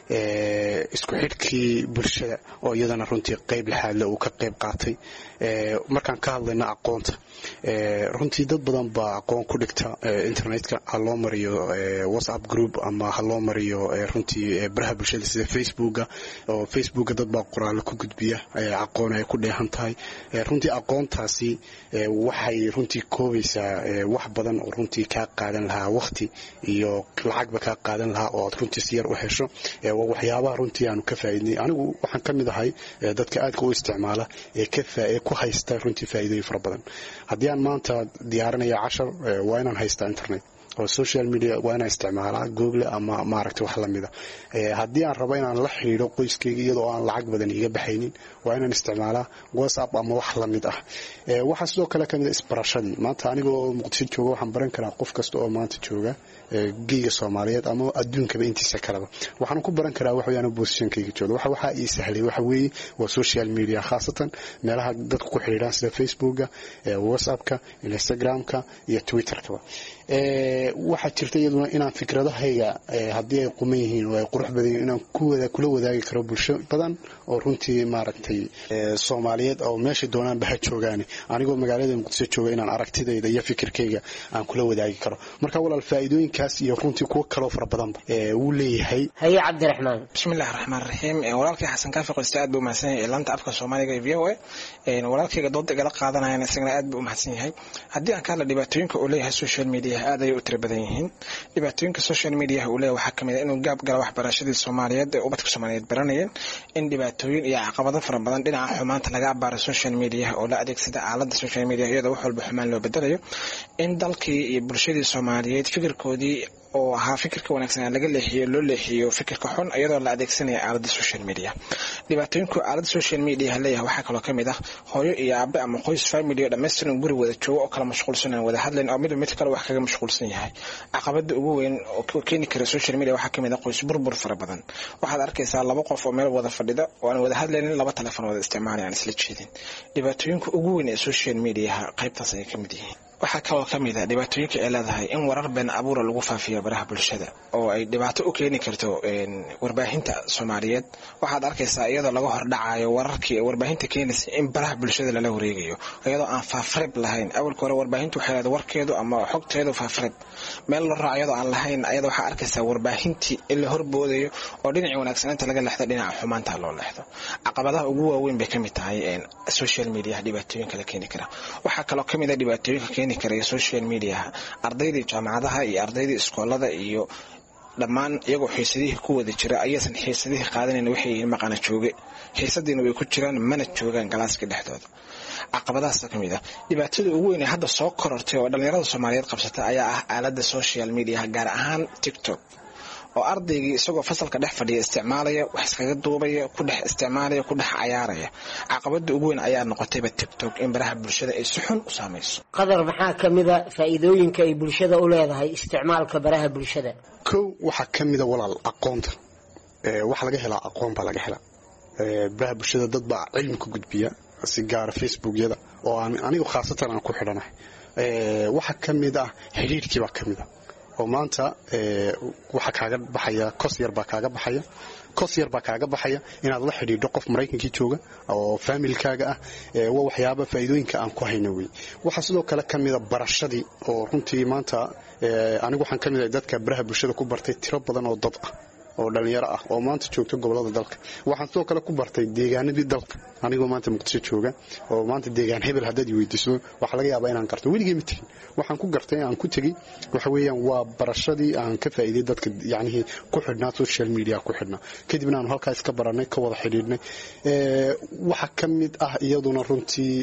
isku xidhkii bulshada oo iyadana runtii qayb lahaad uu ka qayb qaatay. markaan ka hadlayna aqoonta runtii dad badan baa aqoon ku dhigta internetka ha loo mariyo WhatsApp group ama ha loo mariyo runtii baraha bulshada sida Facebooka oo Facebooka dad baa qoraal ku gudbiya aqoon ay ku dheehan tahay. runtii aqoontaasi waxay runtii koobaysaa wax badan oo runtii ka qaadan lahaa waqti iyo lacagba ka qaadan lahaa oo runtii si yar u hesho. waa waxyaabaha runtii aanu ka faa'iidnay. anigu waxaan ka mid ahay dadka aadka u isticmaala ku haysta runtii faa'iidooyin fara badan. haddii aan maanta diyaarinayo 10 waa inaan haystaa internet oo social media waa inaan isticmaalaa Google ama maaragtay wax lamida. haddii aan rabo inaan la xiriiro qoyskayga iyadoo aan lacag badan iga baxaynin waa inaan isticmaalaa WhatsApp ama wax lamid ah. waxa sidoo kale kamid isbarashadii. maanta anigoo Muqdisho jooga waxaan baran karaa qof kasta oo maanta jooga geeya Soomaaliyeed ama adduunkaba intiisa kaleba waxaan ku baran karaa wax weeyaan positionkayga jooga. waxa ii sahlay waxa weeye waa social media, khaasatan meelaha dadku ku xiriiraan sida Facebooka, WhatsAppka, Instagramka iyo Twitterka. waxaa jirta iyaduna inaan fikradahayga haddii ay quman yihiin oo ay qurux badan yihiin inaan kula wadaagi karo bulsho badan oo runtii maaragtay Soomaaliyeed oo meesha doonaanba ha joogaan anigoo magaalada Muqdisho jooga inaan aragtidayda iyo fikirkayga aan kula wadaagi karo marka walaal faa'iidooyinkaas iyo runtii kuwa kale oo fara badan uu leeyahay haye Cabdiraxmaan bismillaahir rahmaanir rahiim walaalkay Xasan Kaafi qoysta aad buu mahadsan yahay laanta afka Soomaaliga ee VOA walaalkayga dood igala qaadanayna isagana aad buu u mahadsan yahay haddii aan kala dhibaatooyinka uu leeyahay social media aad ay u tiro badan yihiin dhibaatooyinka social media uu leeyahay waxa kamid ah inuu gaab gala waxbarashadii Soomaaliyeed ee ubadka Soomaaliyeed baranayeen in dhibaatooyin iyo caqabado fara badan dhinaca xumaanta laga abaaro social media oo la adeegsada aalada social media iyadoo wax walba xumaan loo bedelayo in dalkii iyo bulshadii Soomaaliyeed fikirkoodii oo ahaa fikirka wanaagsan laga leexiyo fikirka xun iyadoo la adeegsanayo aalada social media dhibaatooyinka aalada social media leeyahay waxa kale kamid ah hooyo iyo aabe ama qoys family dhameystiran guri wada joogo oo kala mashquulsan wada hadleen oo mid kale wax kaga mashquulsan yahay caqabada ugu weyn oo keeni kara social media waxa kamid ah qoys burbur fara badan waxaad arkaysaa laba qof oo meel wada fadhida oo aan wada hadlaynin laba telefoon wada isticmaalayaan isla jeedin dhibaatooyinka ugu weyn ee social media qaybtaas ay kamid yihiin waxa kaloo kamid ah dhibaatooyinka ay leedahay in warar been abuur lagu faafiyo baraha bulshada oo ay dhibaato u keeni karto warbaahinta Soomaaliyeed waxaad arkaysaa iyadoo laga hordhacayo wararkii warbaahinta keenaysa in baraha bulshada la wareegayo iyadoo aan faafreeb lahayn awalka hore warbaahintu waxay leedahay warkeedu ama xogteedu faafreeb meel la raaco iyadoo aan lahayn iyadoo waxa arkaysaa warbaahintii in la horboodayo oo dhinaca wanaagsanaanta laga leexdo dhinaca xumaanta loo leexdo caqabadaha ugu waaweyn bay kamid tahay social media dhibaatooyinka la keeni kara waxa kaloo kamid ah dhibaatooyinka kara social media ardayda jaamacadaha iyo ardayda iskoolada iyo dhammaan iyagoo xiisadihii ku wada jira ayaysan xiisadihii qaadanayn waxay yihiin maqana jooge xiisadiina way ku jiraan mana joogaan galaaska dhexdooda caqabadahaas kamid ah dhibaatada ugu weyn ee hadda soo korortay oo dhalinyarada Soomaaliyeed qabsata ayaa ah aalada social media gaar ahaan TikTok oo ardaygii isagoo fasalka dhex fadhiya isticmaalaya wax iskaga duubaya ku dhex isticmaalaya ku dhex cayaaraya caqabada ugu weyn ayaa noqotayba TikTok in baraha bulshada ay si xun u saameyso qadar maxaa kamida faa'iidooyinka ay bulshada u leedahay isticmaalka baraha bulshada waxa kamida walaal aqoonta waxa laga helaa aqoon baa laga helaa baraha bulshada dad baa cilmi ku gudbiya si gaar Facebook-yada oo anigu khaasatan aan ku xidhanahay waxa kamid ah xiriirkii baa kamid ah oo maanta waxa kaaga baxaya kos yar baa kaaga baxaya inaad la xidhiidho qof Mareykankii jooga oo familkaaga ah waa waxyaabo faa'iidooyinka aan ku hayno way waxa sidoo kale kamid ah barashadii oo runtii maanta anigu waxaan kamid ah dadka baraha bulshada ku bartay tiro badan oo dad ah oo dhalinyaro ah oo maanta joogto gobolada dalka waxaan sidoo kale ku bartay deegaanadii dalka anigoo maanta Muqdisho jooga oo maanta deegaan hebel hadii ay weydiiso waxa laga yaabaa inaan garto weligii ma tagin waxaan ku gartay aan ku tagay waxa weeyaan waa barashadii aan ka faa'iiday dadka yacni ku xidhnaa social media ku xidhnaa kadibna aan halkaas ka baranay ka wada xidhiidhnay waxa kamid ah iyaduna runtii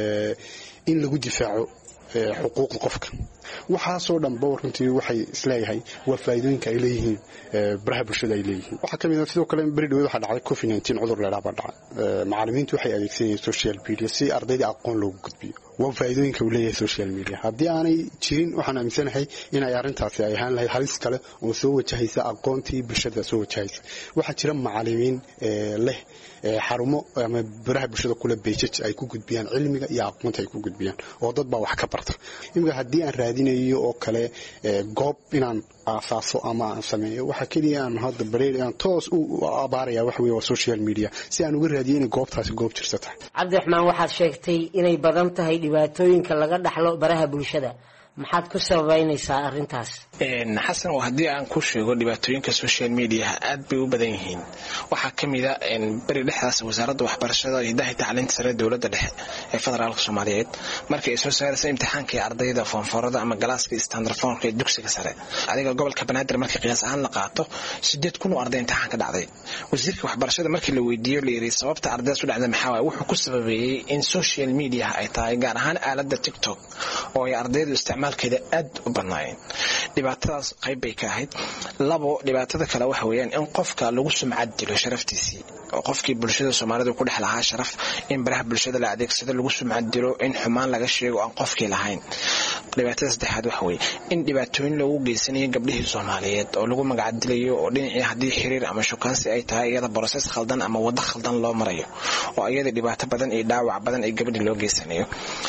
in lagu difaaco xuquuqda qofka waxa soo dhanba runtii waxay isleeyahay waa faa'iidooyinka ay leeyihiin baraha bulshada ay leeyihiin waxa kamid ah sidoo kale bari dhaweed waxa dhacday COVID-19 cudur leeyahay baa dhacay macallimiintu waxay adeegsanayeen social media si ardayda aqoon loogu gudbiyo waa faa'iidooyinka uu leeyahay social media haddii aanay jirin waxaan aaminsanahay in ay arintaasi ay ahaan lahayd halis kale oo soo wajahaysa aqoontii bulshada soo wajahaysa waxa jira macallimiin leh xarumo ama baraha bulshada kula beejaj ay ku gudbiyaan cilmiga iyo aqoonta ay ku gudbiyaan oo dad baa wax ka barta imika haddii aan raadinayo oo kale goob inaan aasaaso ama aan sameeyo waxa kaliya aan hadda bareer aan toos u abaaraya wax weeye social media si aan uga raadiyo in goobtaasi goob jirta tahay Cabdiraxmaan waxaad sheegtay inay badan tahay dhibaatooyinka laga dhaxlo baraha bulshada maxaad ku sababeynaysaa arintaas xasan hadii aan ku sheego dhibaatooyinka social media aad bay u badan yihiin waxa kamid ah bari dhexdaas wasaaradda waxbarashada iyo tacliinta sare dawladda dhexe ee federaalka Soomaaliyeed markay soo saaraysa imtixaanka ardayda foonforada ama galaaska standard foonka ee dugsiga sare adiga gobolka Banaadir markii qiyaas ahaan la qaato 8,000 oo arday imtixaan ka dhacday wasiirka waxbarashada markii la weydiiyo leeyahay sababta ardaydu u dhacday maxaa wuxuu ku sababeeyay in social media ay tahay gaar ahaan aaladda TikTok oo ay ardaydu isticmaalkeeda aad u badnaayeen dhibaatadaas qayb bay ka ahayd labo dhibaatada kale waxa weeyaan in qofka lagu sumcad dilo sharaftiisii oo qofkii bulshada Soomaaliyeed ku dhex lahaa sharaf in baraha bulshada la adeegsado lagu sumcad dilo in xumaan laga sheego aan qofkii lahayn dhibaatada saddexaad waxa weeye in dhibaatooyin lagu geysanayo gabdhihii Soomaaliyeed oo lagu magac dilayo oo dhinacii hadii xiriir ama shukaansi ay tahay iyada process khaldan ama wada khaldan loo marayo oo iyada dhibaato badan iyo dhaawac badan ay gabdhii loo geysanayo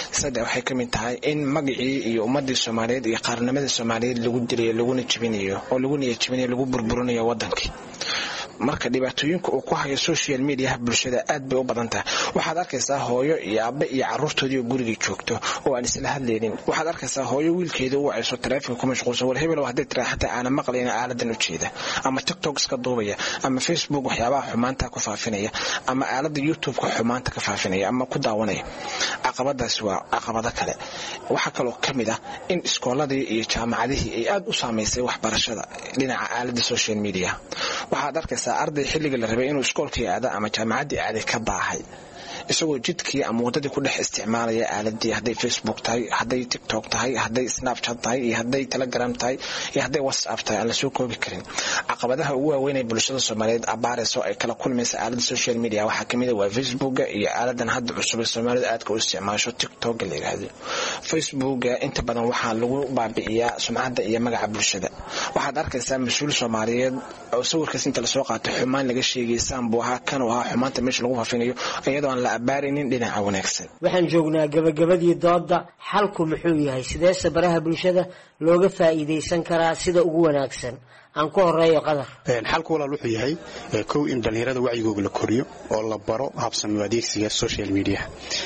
saddex waxay ka mid tahay in magacii iyo ummadii Soomaaliyeed iyo qaranimada Soomaaliyeed lagu dilayo laguna jibinayo oo lagu niyajibinayo lagu burburinayo wadankii marka dhibaatooyinka uu ku hayo social media bulshada aad bay u badan tahay waxaad arkaysaa hooyo iyo aabe iyo carruurtoodii guriga joogto oo aan isla hadlaynin waxaad arkaysaa hooyo wiilkeeda uu wacayso taleefanka ku mashquulsan war hebel hadday tiraa xataa aan maqlayn aaladan u jeeda ama TikTok iska duubaya ama Facebook waxyaabaha xumaanta ku faafinaya ama aalada YouTube ka xumaanta ka faafinaya ama ku daawanaya caqabadaas waa caqabado kale waxa kale oo kamid ah in iskooladii iyo jaamacadihii ay aad u saameysay waxbarashada dhinaca aalada social media waxaad arkaysaa arday xilliga la rabay inuu iskoolkii aado ama jaamacadii aaday ka baahay isagoo jidkii ama wadadii ku dhex isticmaalaya aaladii hadday Facebook tahay hadday TikTok tahay hadday Snapchat tahay iyo hadday Telegram tahay iyo hadday WhatsApp tahay aan la soo koobi karin caqabadaha ugu waaweyn ee bulshada Soomaaliyeed abaarayso ay kala kulmaysa aalada social media waxa kamid ah waa Facebook iyo aaladan hadda cusub ee Soomaaliyeed aad ka u isticmaasho TikTok la yiraahdo Facebook inta badan waxa lagu baabi'iyaa sumcadda iyo magaca bulshada waxaad arkaysaa mas'uul Soomaaliyeed oo sawirkiisa inta la soo qaato xumaan laga sheegay saambuha kan oo xumaanta meesha lagu faafinayo iyadoo aan la abaarinin dhinaca wanaagsan waxaan joognaa gabagabadii dooda xalku muxuu yahay sidee baraha bulshada looga faa'iideysan karaa sida ugu wanaagsan aan ku horeeyo qadar xalku walaal wuxuu yahay kow in dhalinyarada wacigooda la koriyo oo la baro habsami adeegsiga social media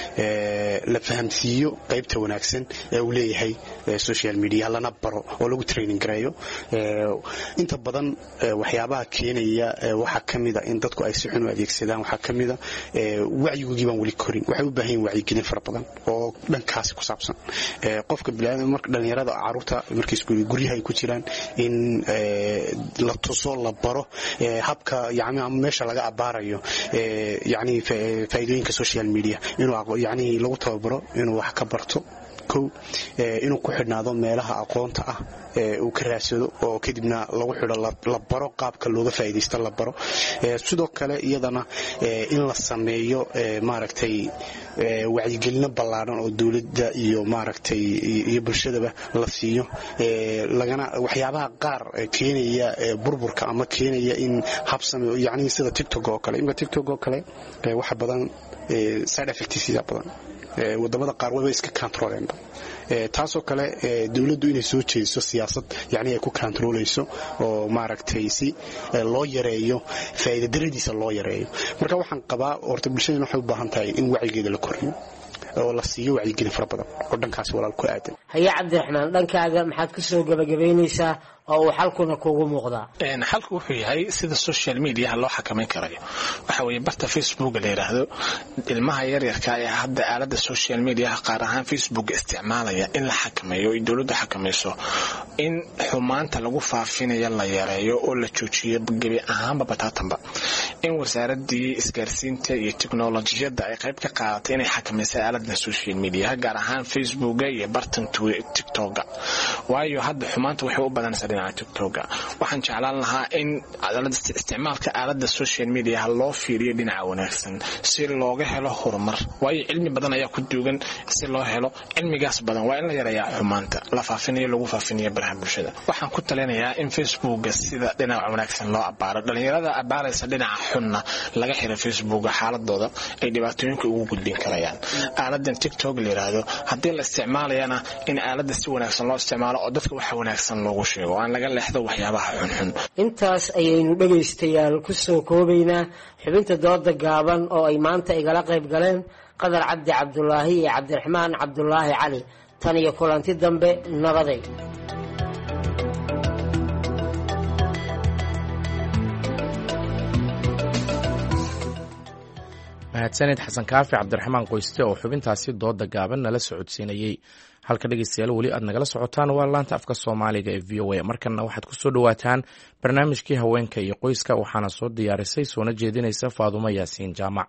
la fahamsiiyo qaybta wanaagsan ee uu leeyahay social media lana baro oo lagu training gareeyo inta badan waxyaabaha keenaya waxa kamida in dadku ay si xun u adeegsadaan waxa kamida wacyigoodii baan wali korin waxay u baahan yihiin wacyigelin fara badan oo dhankaas ku saabsan qofka bilaadana marka dhalinyarada caruurta markii guryaha ay ku jiraan in la tuso la baro habka yani meesha laga abaarayo yani faa'iidooyinka social media inuu yani lagu tababaro inuu wax ka barto kow inuu ku xidhnaado meelaha aqoonta ah uu ka raadsado oo kadibna lagu xidho la baro qaabka looga faa'iideysto la baro sidoo kale iyadana in la sameeyo maaragtay wacyigelin ballaaran oo dawladda iyo maaragtay iyo bulshadaba la siiyo lagana waxyaabaha qaar keenaya burburka ama keenaya in habsami yani sida TikTok oo kale TikTok oo kale waxa badan side effects badan wadamada qaar way iska controleen taasoo kale dawladdu inay soo jeediso siyaasad yani ay ku controleyso oo maaragtay si loo yareeyo faa'iido daradiisa loo yareeyo marka waxaan qabaa horta bulshada waxay u baahan tahay in wacyigeeda la koriyo oo la siiyo wacyigelin fara badan oo dhankaas walaal ku aadan haya Cabdiraxmaan dhankaaga maxaad ku soo gabagabeynaysaa oo uu xalkuna kugu muuqdaa xalku wuxuu yahay sida social media loo xakameyn karayo waxa weeye barta Facebook la yiraahdo ilmaha yaryarka ee hadda aalada social media qaar ahaan Facebook isticmaalaya in la xakameeyo oo dawladdu xakameyso in xumaanta lagu faafinayo la yareeyo oo la joojiyo gabi ahaanba bataatanba in wasaaradii isgaarsiinta iyo tiknoolajiyada ay qayb ka qaadato inay xakameyso aalada social media gaar ahaan Facebook iyo bartan TikTok waayo hadda xumaanta waxay u badanaysaa TikTok waxaan jeclaan lahaa in isticmaalka aalada social media loo fiiriyo dhinaca wanaagsan si looga helo horumar waayo cilmi badan ayaa ku duugan si loo helo cilmigaas badan waa in la yareeyaa xumaanta la faafinayo lagu faafinayo baraha bulshada waxaan ku talinayaa in Facebook sida dhinaca wanaagsan loo abaaro dhalinyarada abaaraysa dhinaca xunna laga xiro Facebook xaaladooda ay dhibaatooyinka ugu gudbin karayaan aaladan TikTok la yiraahdo hadii la isticmaalayana in aalada si wanaagsan loo isticmaalo oo dadka waxa wanaagsan loogu sheego laga leexdo waxyaabaha xunxun intaas ayaynu dhageystayaal ku soo koobaynaa xubinta dooda gaaban oo ay maanta igala qayb galeen qadar cabdi cabdulaahi iyo Cabdiraxmaan Cabdulaahi Cali tan iyo kulanti dambe nabaday mahadsanid xasan kaafi Cabdiraxmaan qoyste oo xubintaasi dooda gaaban nala socodsiinayay halka dhegeystayaal weli aad nagala socotaan waa laanta afka Soomaaliga ee VOA markana waxaad ku soo dhawaataan barnaamijkii haweenka iyo qoyska waxaana soo diyaarisay soona jeedinaysa Faadumo Yaasiin Jaamac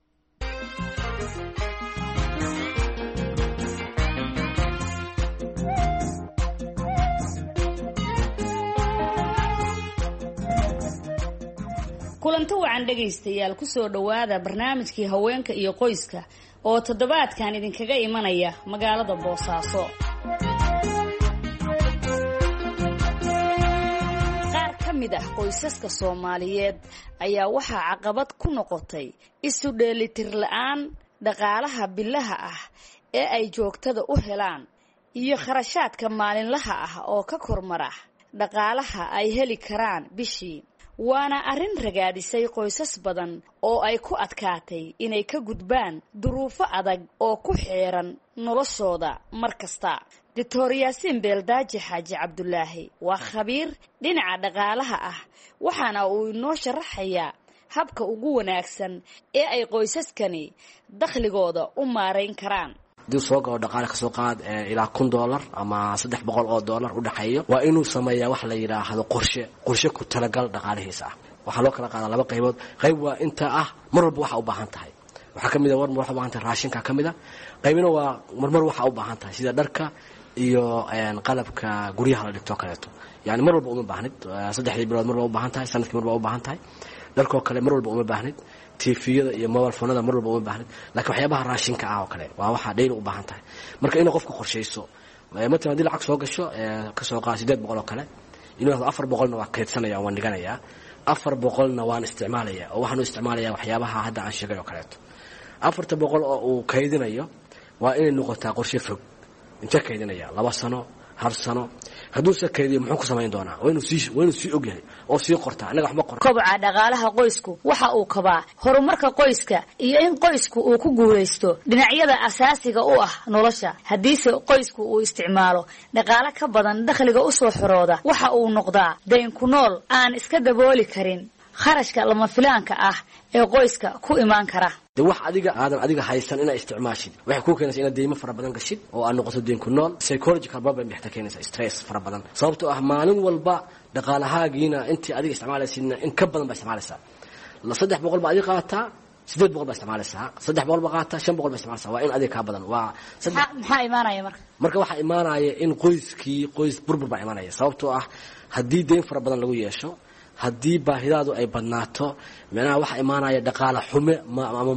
kulanti wacan dhegaystayaal ku soo dhawaada barnaamijkii haweenka iyo qoyska oo toddobaadkan idinkaga imanaya magaalada Boosaaso. qaar ka mid ah qoysaska Soomaaliyeed ayaa waxaa caqabad ku noqotay isu dheelitir la'aan dhaqaalaha bilaha ah ee ay joogtada u helaan iyo kharashaadka maalinlaha ah oo ka kormara dhaqaalaha ay heli karaan bishii waana arrin ragaadisay qoysas badan oo ay ku adkaatay inay ka gudbaan duruufo adag oo ku xeeran noloshooda mar kasta doctor yaasiin beeldaaji xaaji cabdulaahi waa khabiir dhinaca dhaqaalaha ah waxaana uu inoo sharaxayaa habka ugu wanaagsan ee ay qoysaskani dakhligooda u maarayn karaan hadii soo galo dhaqaale ka soo qaad ilaa $1,000 ama $300 u dhaxeeyo waa inuu sameeyaa wax la yiraahdo qorshe ku talagal dhaqaalihiisa ah waxa loo kala qaadaa laba qaybood qayb waa inta ah mar walba waxa u baahan tahay waxa kamid ah waxa u baahan tahay raashinka kamid ah qaybina waa marmar waxa u baahan tahay sida dharka iyo qalabka guryaha la dhigto kaleeto yani mar walba uma baahnid 3 bilood mar walba u baahan tahay sanadkii mar walba u baahan tahay dharka kale mar walba uma baahnid TV-yada iyo mobile phone-ada mar walba uma baahnid laakiin waxyaabaha raashinka ah oo kale waa waxa dheer u baahan tahay marka inuu qofku qorsheyso marka hadii lacag soo gasho ka soo qaad 800 oo kale inuu 400 waa kaydsanaya waan dhiganayaa 400 waan isticmaalaya oo waxaan u isticmaalayaa waxyaabaha hadda aan sheegay oo kaleeto 400 oo uu kaydinayo waa inay noqotaa qorshe fog inta kaydinaya 2 sano 1 sano hadduu sakaydiyo muxuu ku samayn doonaa waa inuu sii ogyahay oo sii qortaa anaga waxba qor kobaca dhaqaalaha qoysku waxa uu kabaa horumarka qoyska iyo in qoysku uu ku guuleysto dhinacyada asaasiga u ah nolosha hadiise qoysku uu isticmaalo dhaqaale ka badan dakhliga u soo xorooda waxa uu noqdaa dayn ku nool aan iska dabooli karin kharashka lama filaanka ah ee qoyska ku imaan kara de wax adiga haysan ina isticmaashid waxa ku keenaysa ina deymo fara badan gashid oo aan noqoto deyn ku nool psychological problem bixta keenaysa stress fara badan sababtoo ah maalin walba dhaqaalahaagiina intii adiga isticmaalaysidna in ka badan ba isticmaalaysaa la 300 ba adiga qaataa 800 ba isticmaalaysaa 300 ba qaataa 500 ba isticmaalaysaa waa in adiga ka badan waa maxaa imaanaya marka waxa imaanaya in qoys burbur ba imaanaya sababtoo ah hadii deyn fara badan lagu yeesho hadii baahidaadu ay badnaato macnaha waxa imaanaya dhaqaale xumo ama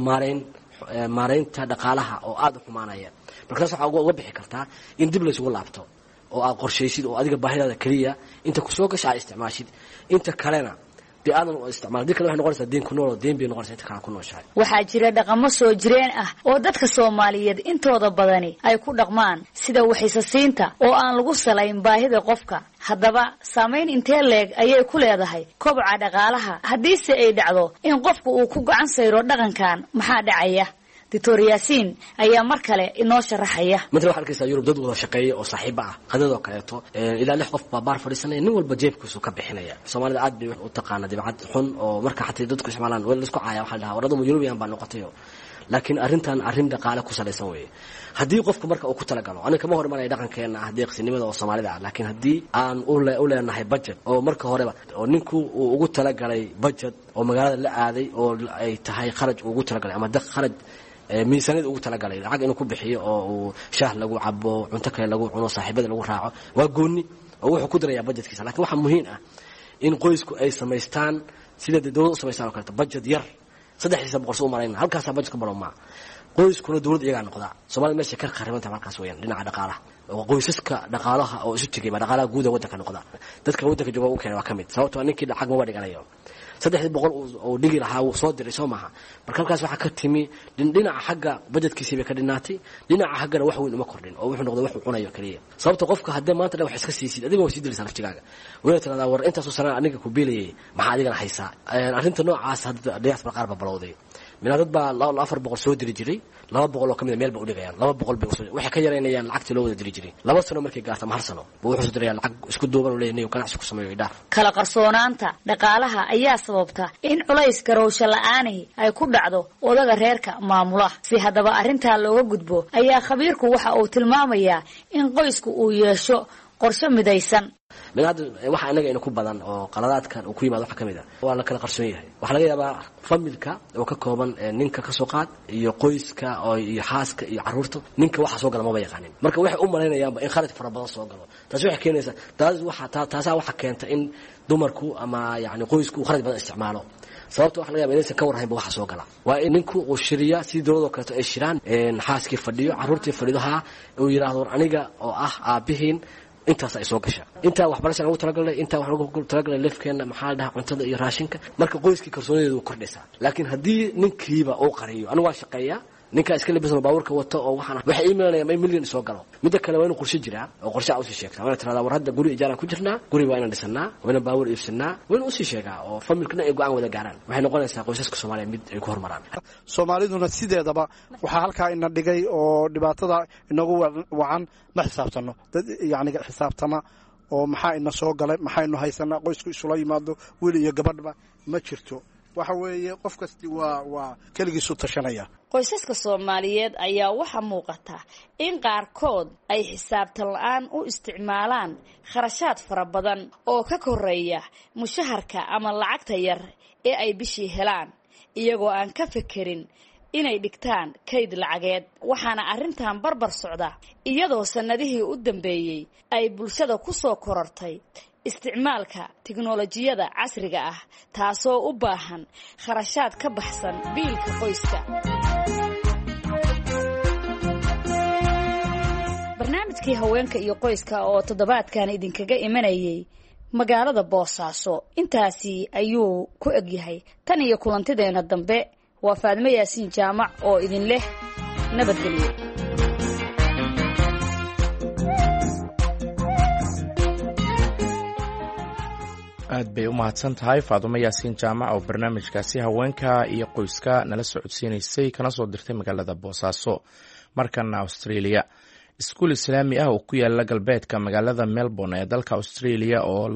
maareynta dhaqaalaha oo aad u xumaanaya markaas waxa uga bixi kartaa in dib la isugu laabto oo aad qorsheysid oo adiga baahidaada kaliya inta ku soo gashay isticmaashid inta kalena aadan oo isticmaal dikala wax noqonaysa deyn ku nool deyn bay noqonaysa inta kala ku nooshahay waxaa jira dhaqamo soo jireen ah oo dadka Soomaaliyeed intooda badani ay ku dhaqmaan sida waxaysiinta oo aan lagu salayn baahida qofka haddaba saameyn intee leeg ayay ku leedahay kobaca dhaqaalaha hadiise ay dhacdo in qofku uu ku gacan sayro dhaqankan maxaa dhacaya Dr. Yaasiin ayaa mar kale inoo sharaxaya midna waxa arkaysaa Yurub dad wada shaqeeya oo saaxiibo ah qadadoo kaleeto ilaa 6 qof baar fadhiisanaya nin walba jeebkiisu ka bixinaya Soomaalida aad bay u taqaana dibcad xun oo marka xataa dadku isticmaalaan weel isku caaya waxa la dhahaa wadada Yurubiyan baa noqotayo laakiin arrin dhaqaale ku salaysan weeye hadii qofku marka uu ku talagalo aniga kama hormaray dhaqankeena ah deeqsinimada oo Soomaalida ah laakiin hadii aan u leenahay budget oo marka horeba oo ninku uu ugu talagalay budget oo magaalada la aaday oo ay tahay kharaj ugu talagalay ama kharaj miisaanid ugu talagalay lacag inuu ku bixiyo oo uu shaah lagu cabo cunto kale lagu cuno saaxiibada lagu raaco waa gooni oo wuxuu ku darayaa budgetkiisa laakiin waxa muhiim ah in qoysku ay sameystaan sida dawladdu u sameystaan oo kale budget yar 300 u marayna halkaas budget ka baloma qoyskuna dawladda iyaga noqda Soomaaliya meesha ka qaribanta halkaas weeyaan dhinaca dhaqaalaha oo qoysaska dhaqaalaha oo isu tigay dhaqaalaha guud ee waddanka noqda dadka waddanka jooga u keenay waa kamid sababtoo ninkii lacag ma dhiganayo 300 oo dhigi lahaa uu soo diray Soomaha marka halkaas waxa ka timi dhinaca xagga budgetkiisa bay ka dhinaatay dhinaca xaggana wax weyn uma kordhin oo wuxuu noqday wax uu cunayo kaliya sababtoo qofka hadda maanta wax iska siisid adiga waa sii diraysaa naftigaaga way tiraahdaa war intaas oo sanad aniga ku biilayay maxaa adiga la haysaa arrinta noocaas hadda diaspora qaar ba balowday minadad baa 400 soo diri jiray 200 oo kamid meel ba u dhigayaan 200 bay waxay ka yareynayaan lacagta loo wada diri jiray 2 sano markay gaarto ma har sano wuxuu dirayaan lacag isku duuban oo leeyahay ganacsi ku sameeyo idhaaf kala qarsoonaanta dhaqaalaha ayaa sababta in culays garowsho la'aani ay ku dhacdo odaga reerka maamula si hadaba arrinta looga gudbo ayaa khabiirku waxa uu tilmaamayaa in qoysku uu yeesho qorshe midaysan waxa anaga ina ku badan oo qaladaadkan uu ku yimaado waxa kamid ah waa la kala qarsoon yahay waxa laga yaabaa familka oo ka kooban ninka ka soo qaad iyo qoyska oo iyo xaaska iyo caruurta ninka waxa soo gala ma yaqaanin marka waxay u maleynayaan in khalad fara badan soo galo taas waxay keenaysaa taas waxa keenta in dumarku ama yaani qoysku khalad badan isticmaalo sababtoo waxa laga yaabaa inaysan ka warhayn waxa soo gala waa in ninku uu shiriya si dawladda kale ay shiraan xaaskii fadhiyo caruurtii fadhidaha uu yiraahdo aniga oo ah aabihiin intaas ay soo gasha inta waxbarasho lagu talagalay inta wax lagu talagalay lafkeena maxaa la dhahaa cuntada iyo raashinka marka qoyskii kalsoonideedu kordhaysa laakiin hadii ninkiiba uu qariyo anigu waa shaqeeyaa ninka iska labisano baabuurka wato oo waxa iimaanaya may milyan soo galo midda kale waa inuu qorshe jiraa oo qorshe u sii sheegtaa waa tirada war hadda guri ijaara ku jirnaa guri waa inaan dhisanaa waa inaan baabuur iibsanaa waa inuu sii sheegaa oo familkana ay go'aan wada gaaraan waxay noqonaysaa qoysaska Soomaaliyeed mid ay ku horumaraan Soomaaliduna sideedaba waxa halka ina dhigay oo dhibaatada inagu wacan ma xisaabtano dad yaani xisaabtama oo maxaa ina soo galay maxaynu haysanaa qoysku isula yimaado wiil iyo gabadhba ma jirto waxa weeye qof kasti waa kaligiisu tashanaya qoysaska Soomaaliyeed ayaa waxa muuqata in qaarkood ay xisaabtan la'aan u isticmaalaan kharashaad fara badan oo ka koreeya mushaharka ama lacagta yar ee ay bishii helaan iyagoo aan ka fekerin inay dhigtaan kayd lacageed waxaana arrintan barbar socda iyadoo sanadihii u dambeeyay ay bulshada ku soo korortay isticmaalka tiknoolajiyada casriga ah taasoo u baahan kharashaad ka baxsan biilka qoyska barnaamijkii haweenka iyo qoyska oo toddobaadkan idinkaga imanayay magaalada Boosaaso intaasi ayuu ku eg yahay tan iyo kulantideena dambe waa Faadimo Yaasiin Jaamac oo idin leh nabadgelyo aad bay u mahadsan tahay Faadimo Yaasiin Jaamac oo barnaamijkaasi haweenka iyo qoyska nala socodsiinaysay kana soo dirtay magaalada Boosaaso markana Australia iskuul islaami ah oo ku yaala galbeedka magaalada Melbourne ee dalka Australia oo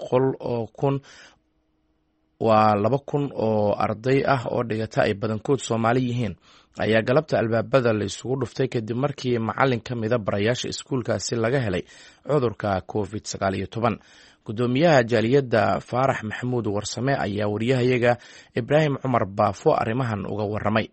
200,000 oo arday ah oo dhigata ay badankood Soomaali yihiin ayaa galabta albaabada la isugu dhuftay kadib markii macallin ka mid ah barayaasha iskuulkaasi laga helay cudurka COVID-19 gudoomiyaha jaaliyadda Faarax Maxamuud Warsame ayaa wariyahayaga Ibraahim Cumar Baafo arrimahan uga waramay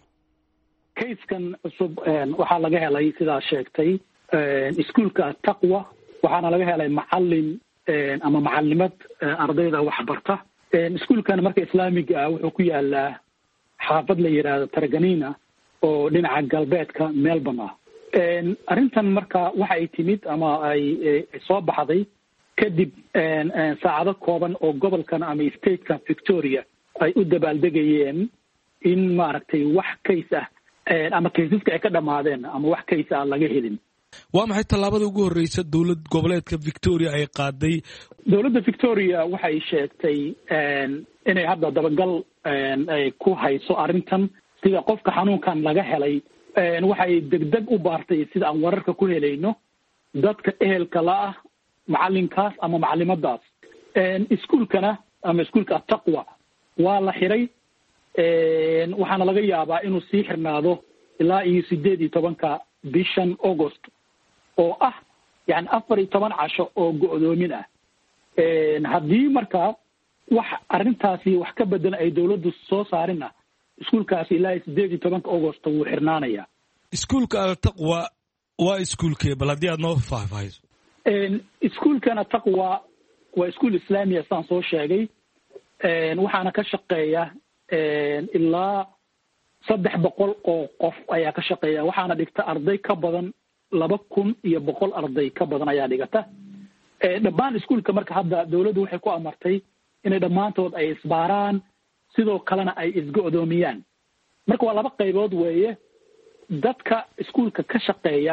kayskan cusub waxaa laga helay sidaa sheegtay iskuulka Taqwa waxaana laga helay macallin ama macallimad ardayda wax barta iskuulkan marka islaamiga ah wuxuu ku yaalaa xaafad la yiraahdo Taraganiina oo dhinaca galbeedka Melbourne ah arrintan marka waxa ay timid ama ay soo baxday kadib saacado kooban oo gobolkan ama stateka Victoria ay u dabaaldegayeen in maaragtay wax kays ah ama kaysaska ay ka dhamaadeen ama wax kays ah laga helin waa maxay tallaabada ugu horreysa dowlad goboleedka Victoria ay qaaday dowladda Victoria waxay sheegtay inay hadda dabagal ay ku hayso arrintan sida qofka xanuunkan laga helay waxay degdeg u baartay sida aan wararka ku helayno dadka ehelka la ah macallinkaas ama macallimadaas iskuulkana ama iskuulka Taqwa waa la xiray waxaana laga yaabaa inuu sii xirnaado ilaa iyo 18 bishan August oo ah yani 14 casho oo go'doomin ah haddii markaa wax arrintaasi wax ka bedelan ay dowladdu soo saarina iskuulkaasi ilaa 18 August wuu xirnaanaya iskuulka Taqwa waa iskuulkee bal haddii aad noo faahfaahiso iskuulkana Taqwa waa iskuul islaami ah saan soo sheegay waxaana ka shaqeeya ilaa 300 oo qof ayaa ka shaqeeya waxaana dhigta arday ka badan 2,100 arday ka badan ayaa dhigata dhammaan iskuulka marka hadda dowladdu waxay ku amartay inay dhammaantood ay isbaaraan sidoo kalena ay isgo'doomiyaan marka waa laba qaybood weeye dadka iskuulka ka shaqeeya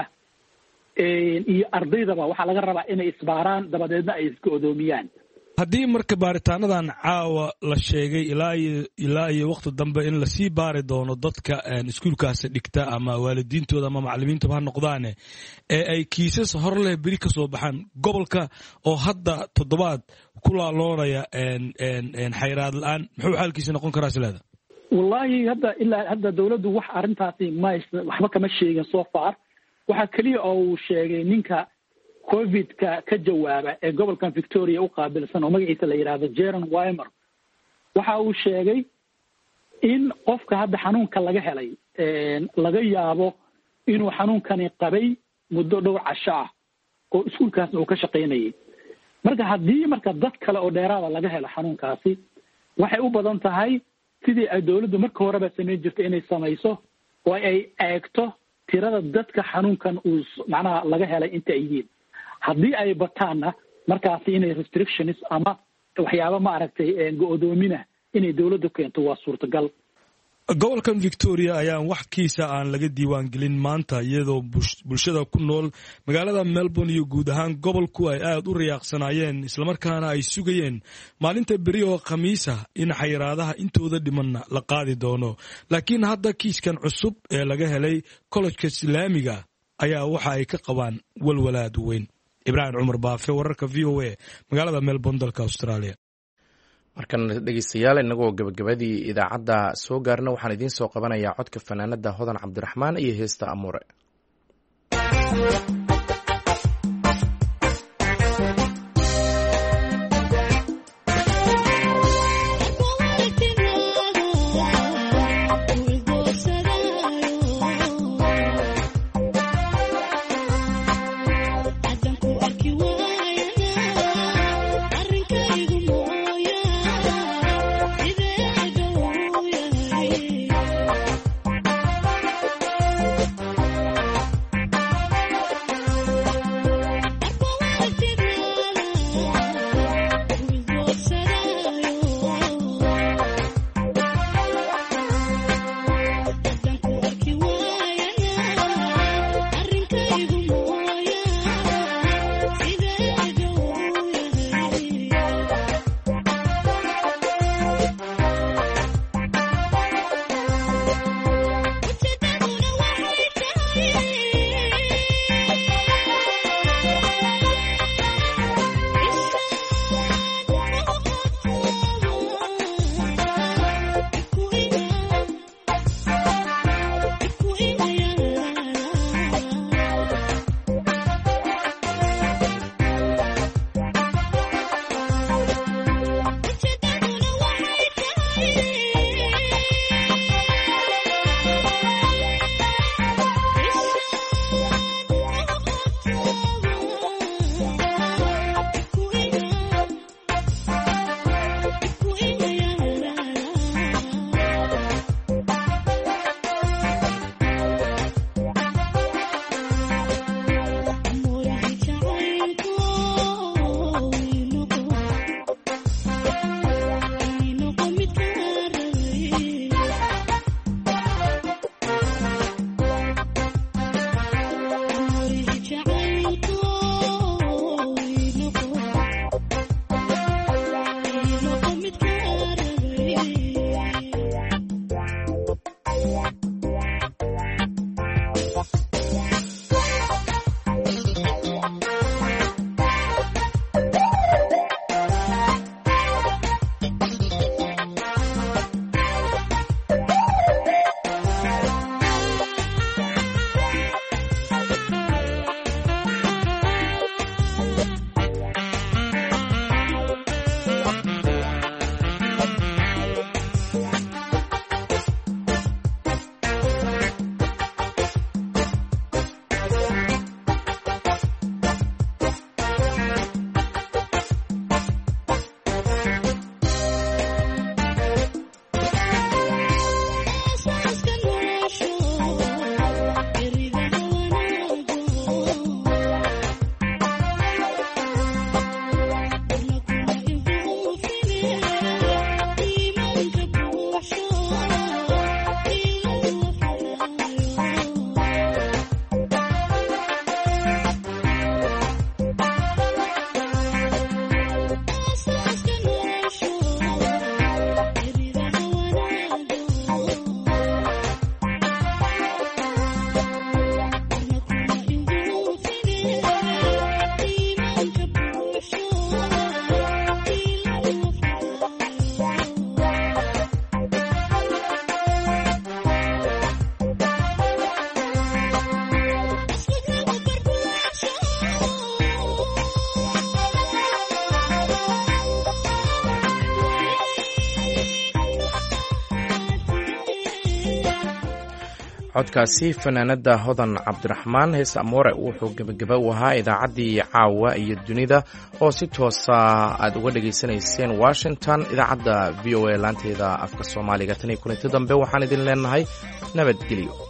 iyo ardaydaba waxaa laga rabaa inay isbaaraan dabadeedna ay isgo'doomiyaan haddii marka baaritaanadan caawa la sheegay ilaa iyo waqti dambe in lasii baari doono dadka iskuulkaasi dhigta ama waalidiintooda ama macallimiintooda ha noqdaane ee ay kiisas hor leh beri ka soo baxaan gobolka oo hadda toddobaad ku laaloonaya xayraad la-aan muxuu xaalkiisa noqon karaa sileeda wallaahi hadda dowladdu wax arrintaasi waxba kama sheegin so far waxaa keliya oo uu sheegay ninka COVID-ka ka jawaaba ee gobolkan Victoria u qaabilsan oo magaciisa la yiraahdo Jaron Weimer waxa uu sheegay in qofka hadda xanuunka laga helay laga yaabo inuu xanuunkani qabay muddo dhowr casho ah oo iskuulkaas uu ka shaqeynayay marka haddii marka dad kale oo dheeraada laga helo xanuunkaasi waxay u badan tahay sidii ay dowladdu marka horeba samayn jirtay inay samayso oo ay eegto tirada dadka xanuunkan uu macnaha laga helay inta ay yihiin haddii ay bataanna markaasi inay restrictions ama waxyaaba maaragtay go'doomina inay dowladdu keento waa suurtagal gobolkan victoria ayaan wax kiisa aan laga diiwaan gelin maanta iyadoo bulshada ku nool magaalada melbourne iyo guud ahaan gobolku ay aad u riyaaqsanaayeen islamarkaana ay sugayeen maalinta beri oo khamiisa in xayiraadaha intooda dhimanna la qaadi doono laakiin hadda kiiskan cusub ee laga helay kollejka islaamiga ayaa waxa ay ka qabaan walwalaad weyn. ibraahim cumar baafe, wararka v o a magaalada melbourne dalka australia. markan dhegeystayaal inagoo gabagabadii idaacadda soo gaarna waxaan idiin soo qabanayaa codka fanaanada hodan cabdiraxmaan iyo heesta amuure. codkaasi fanaanada hodan cabdiraxmaan hees amoore wuxuu gebagaba u ahaa idaacaddii caawa iyo dunida oo si toosa aad uga dhegaysanayseen washington idaacadda v o a laanteeda afka soomaaliga tan iyo kulanti dambe waxaan idin leenahay nabadgelyo.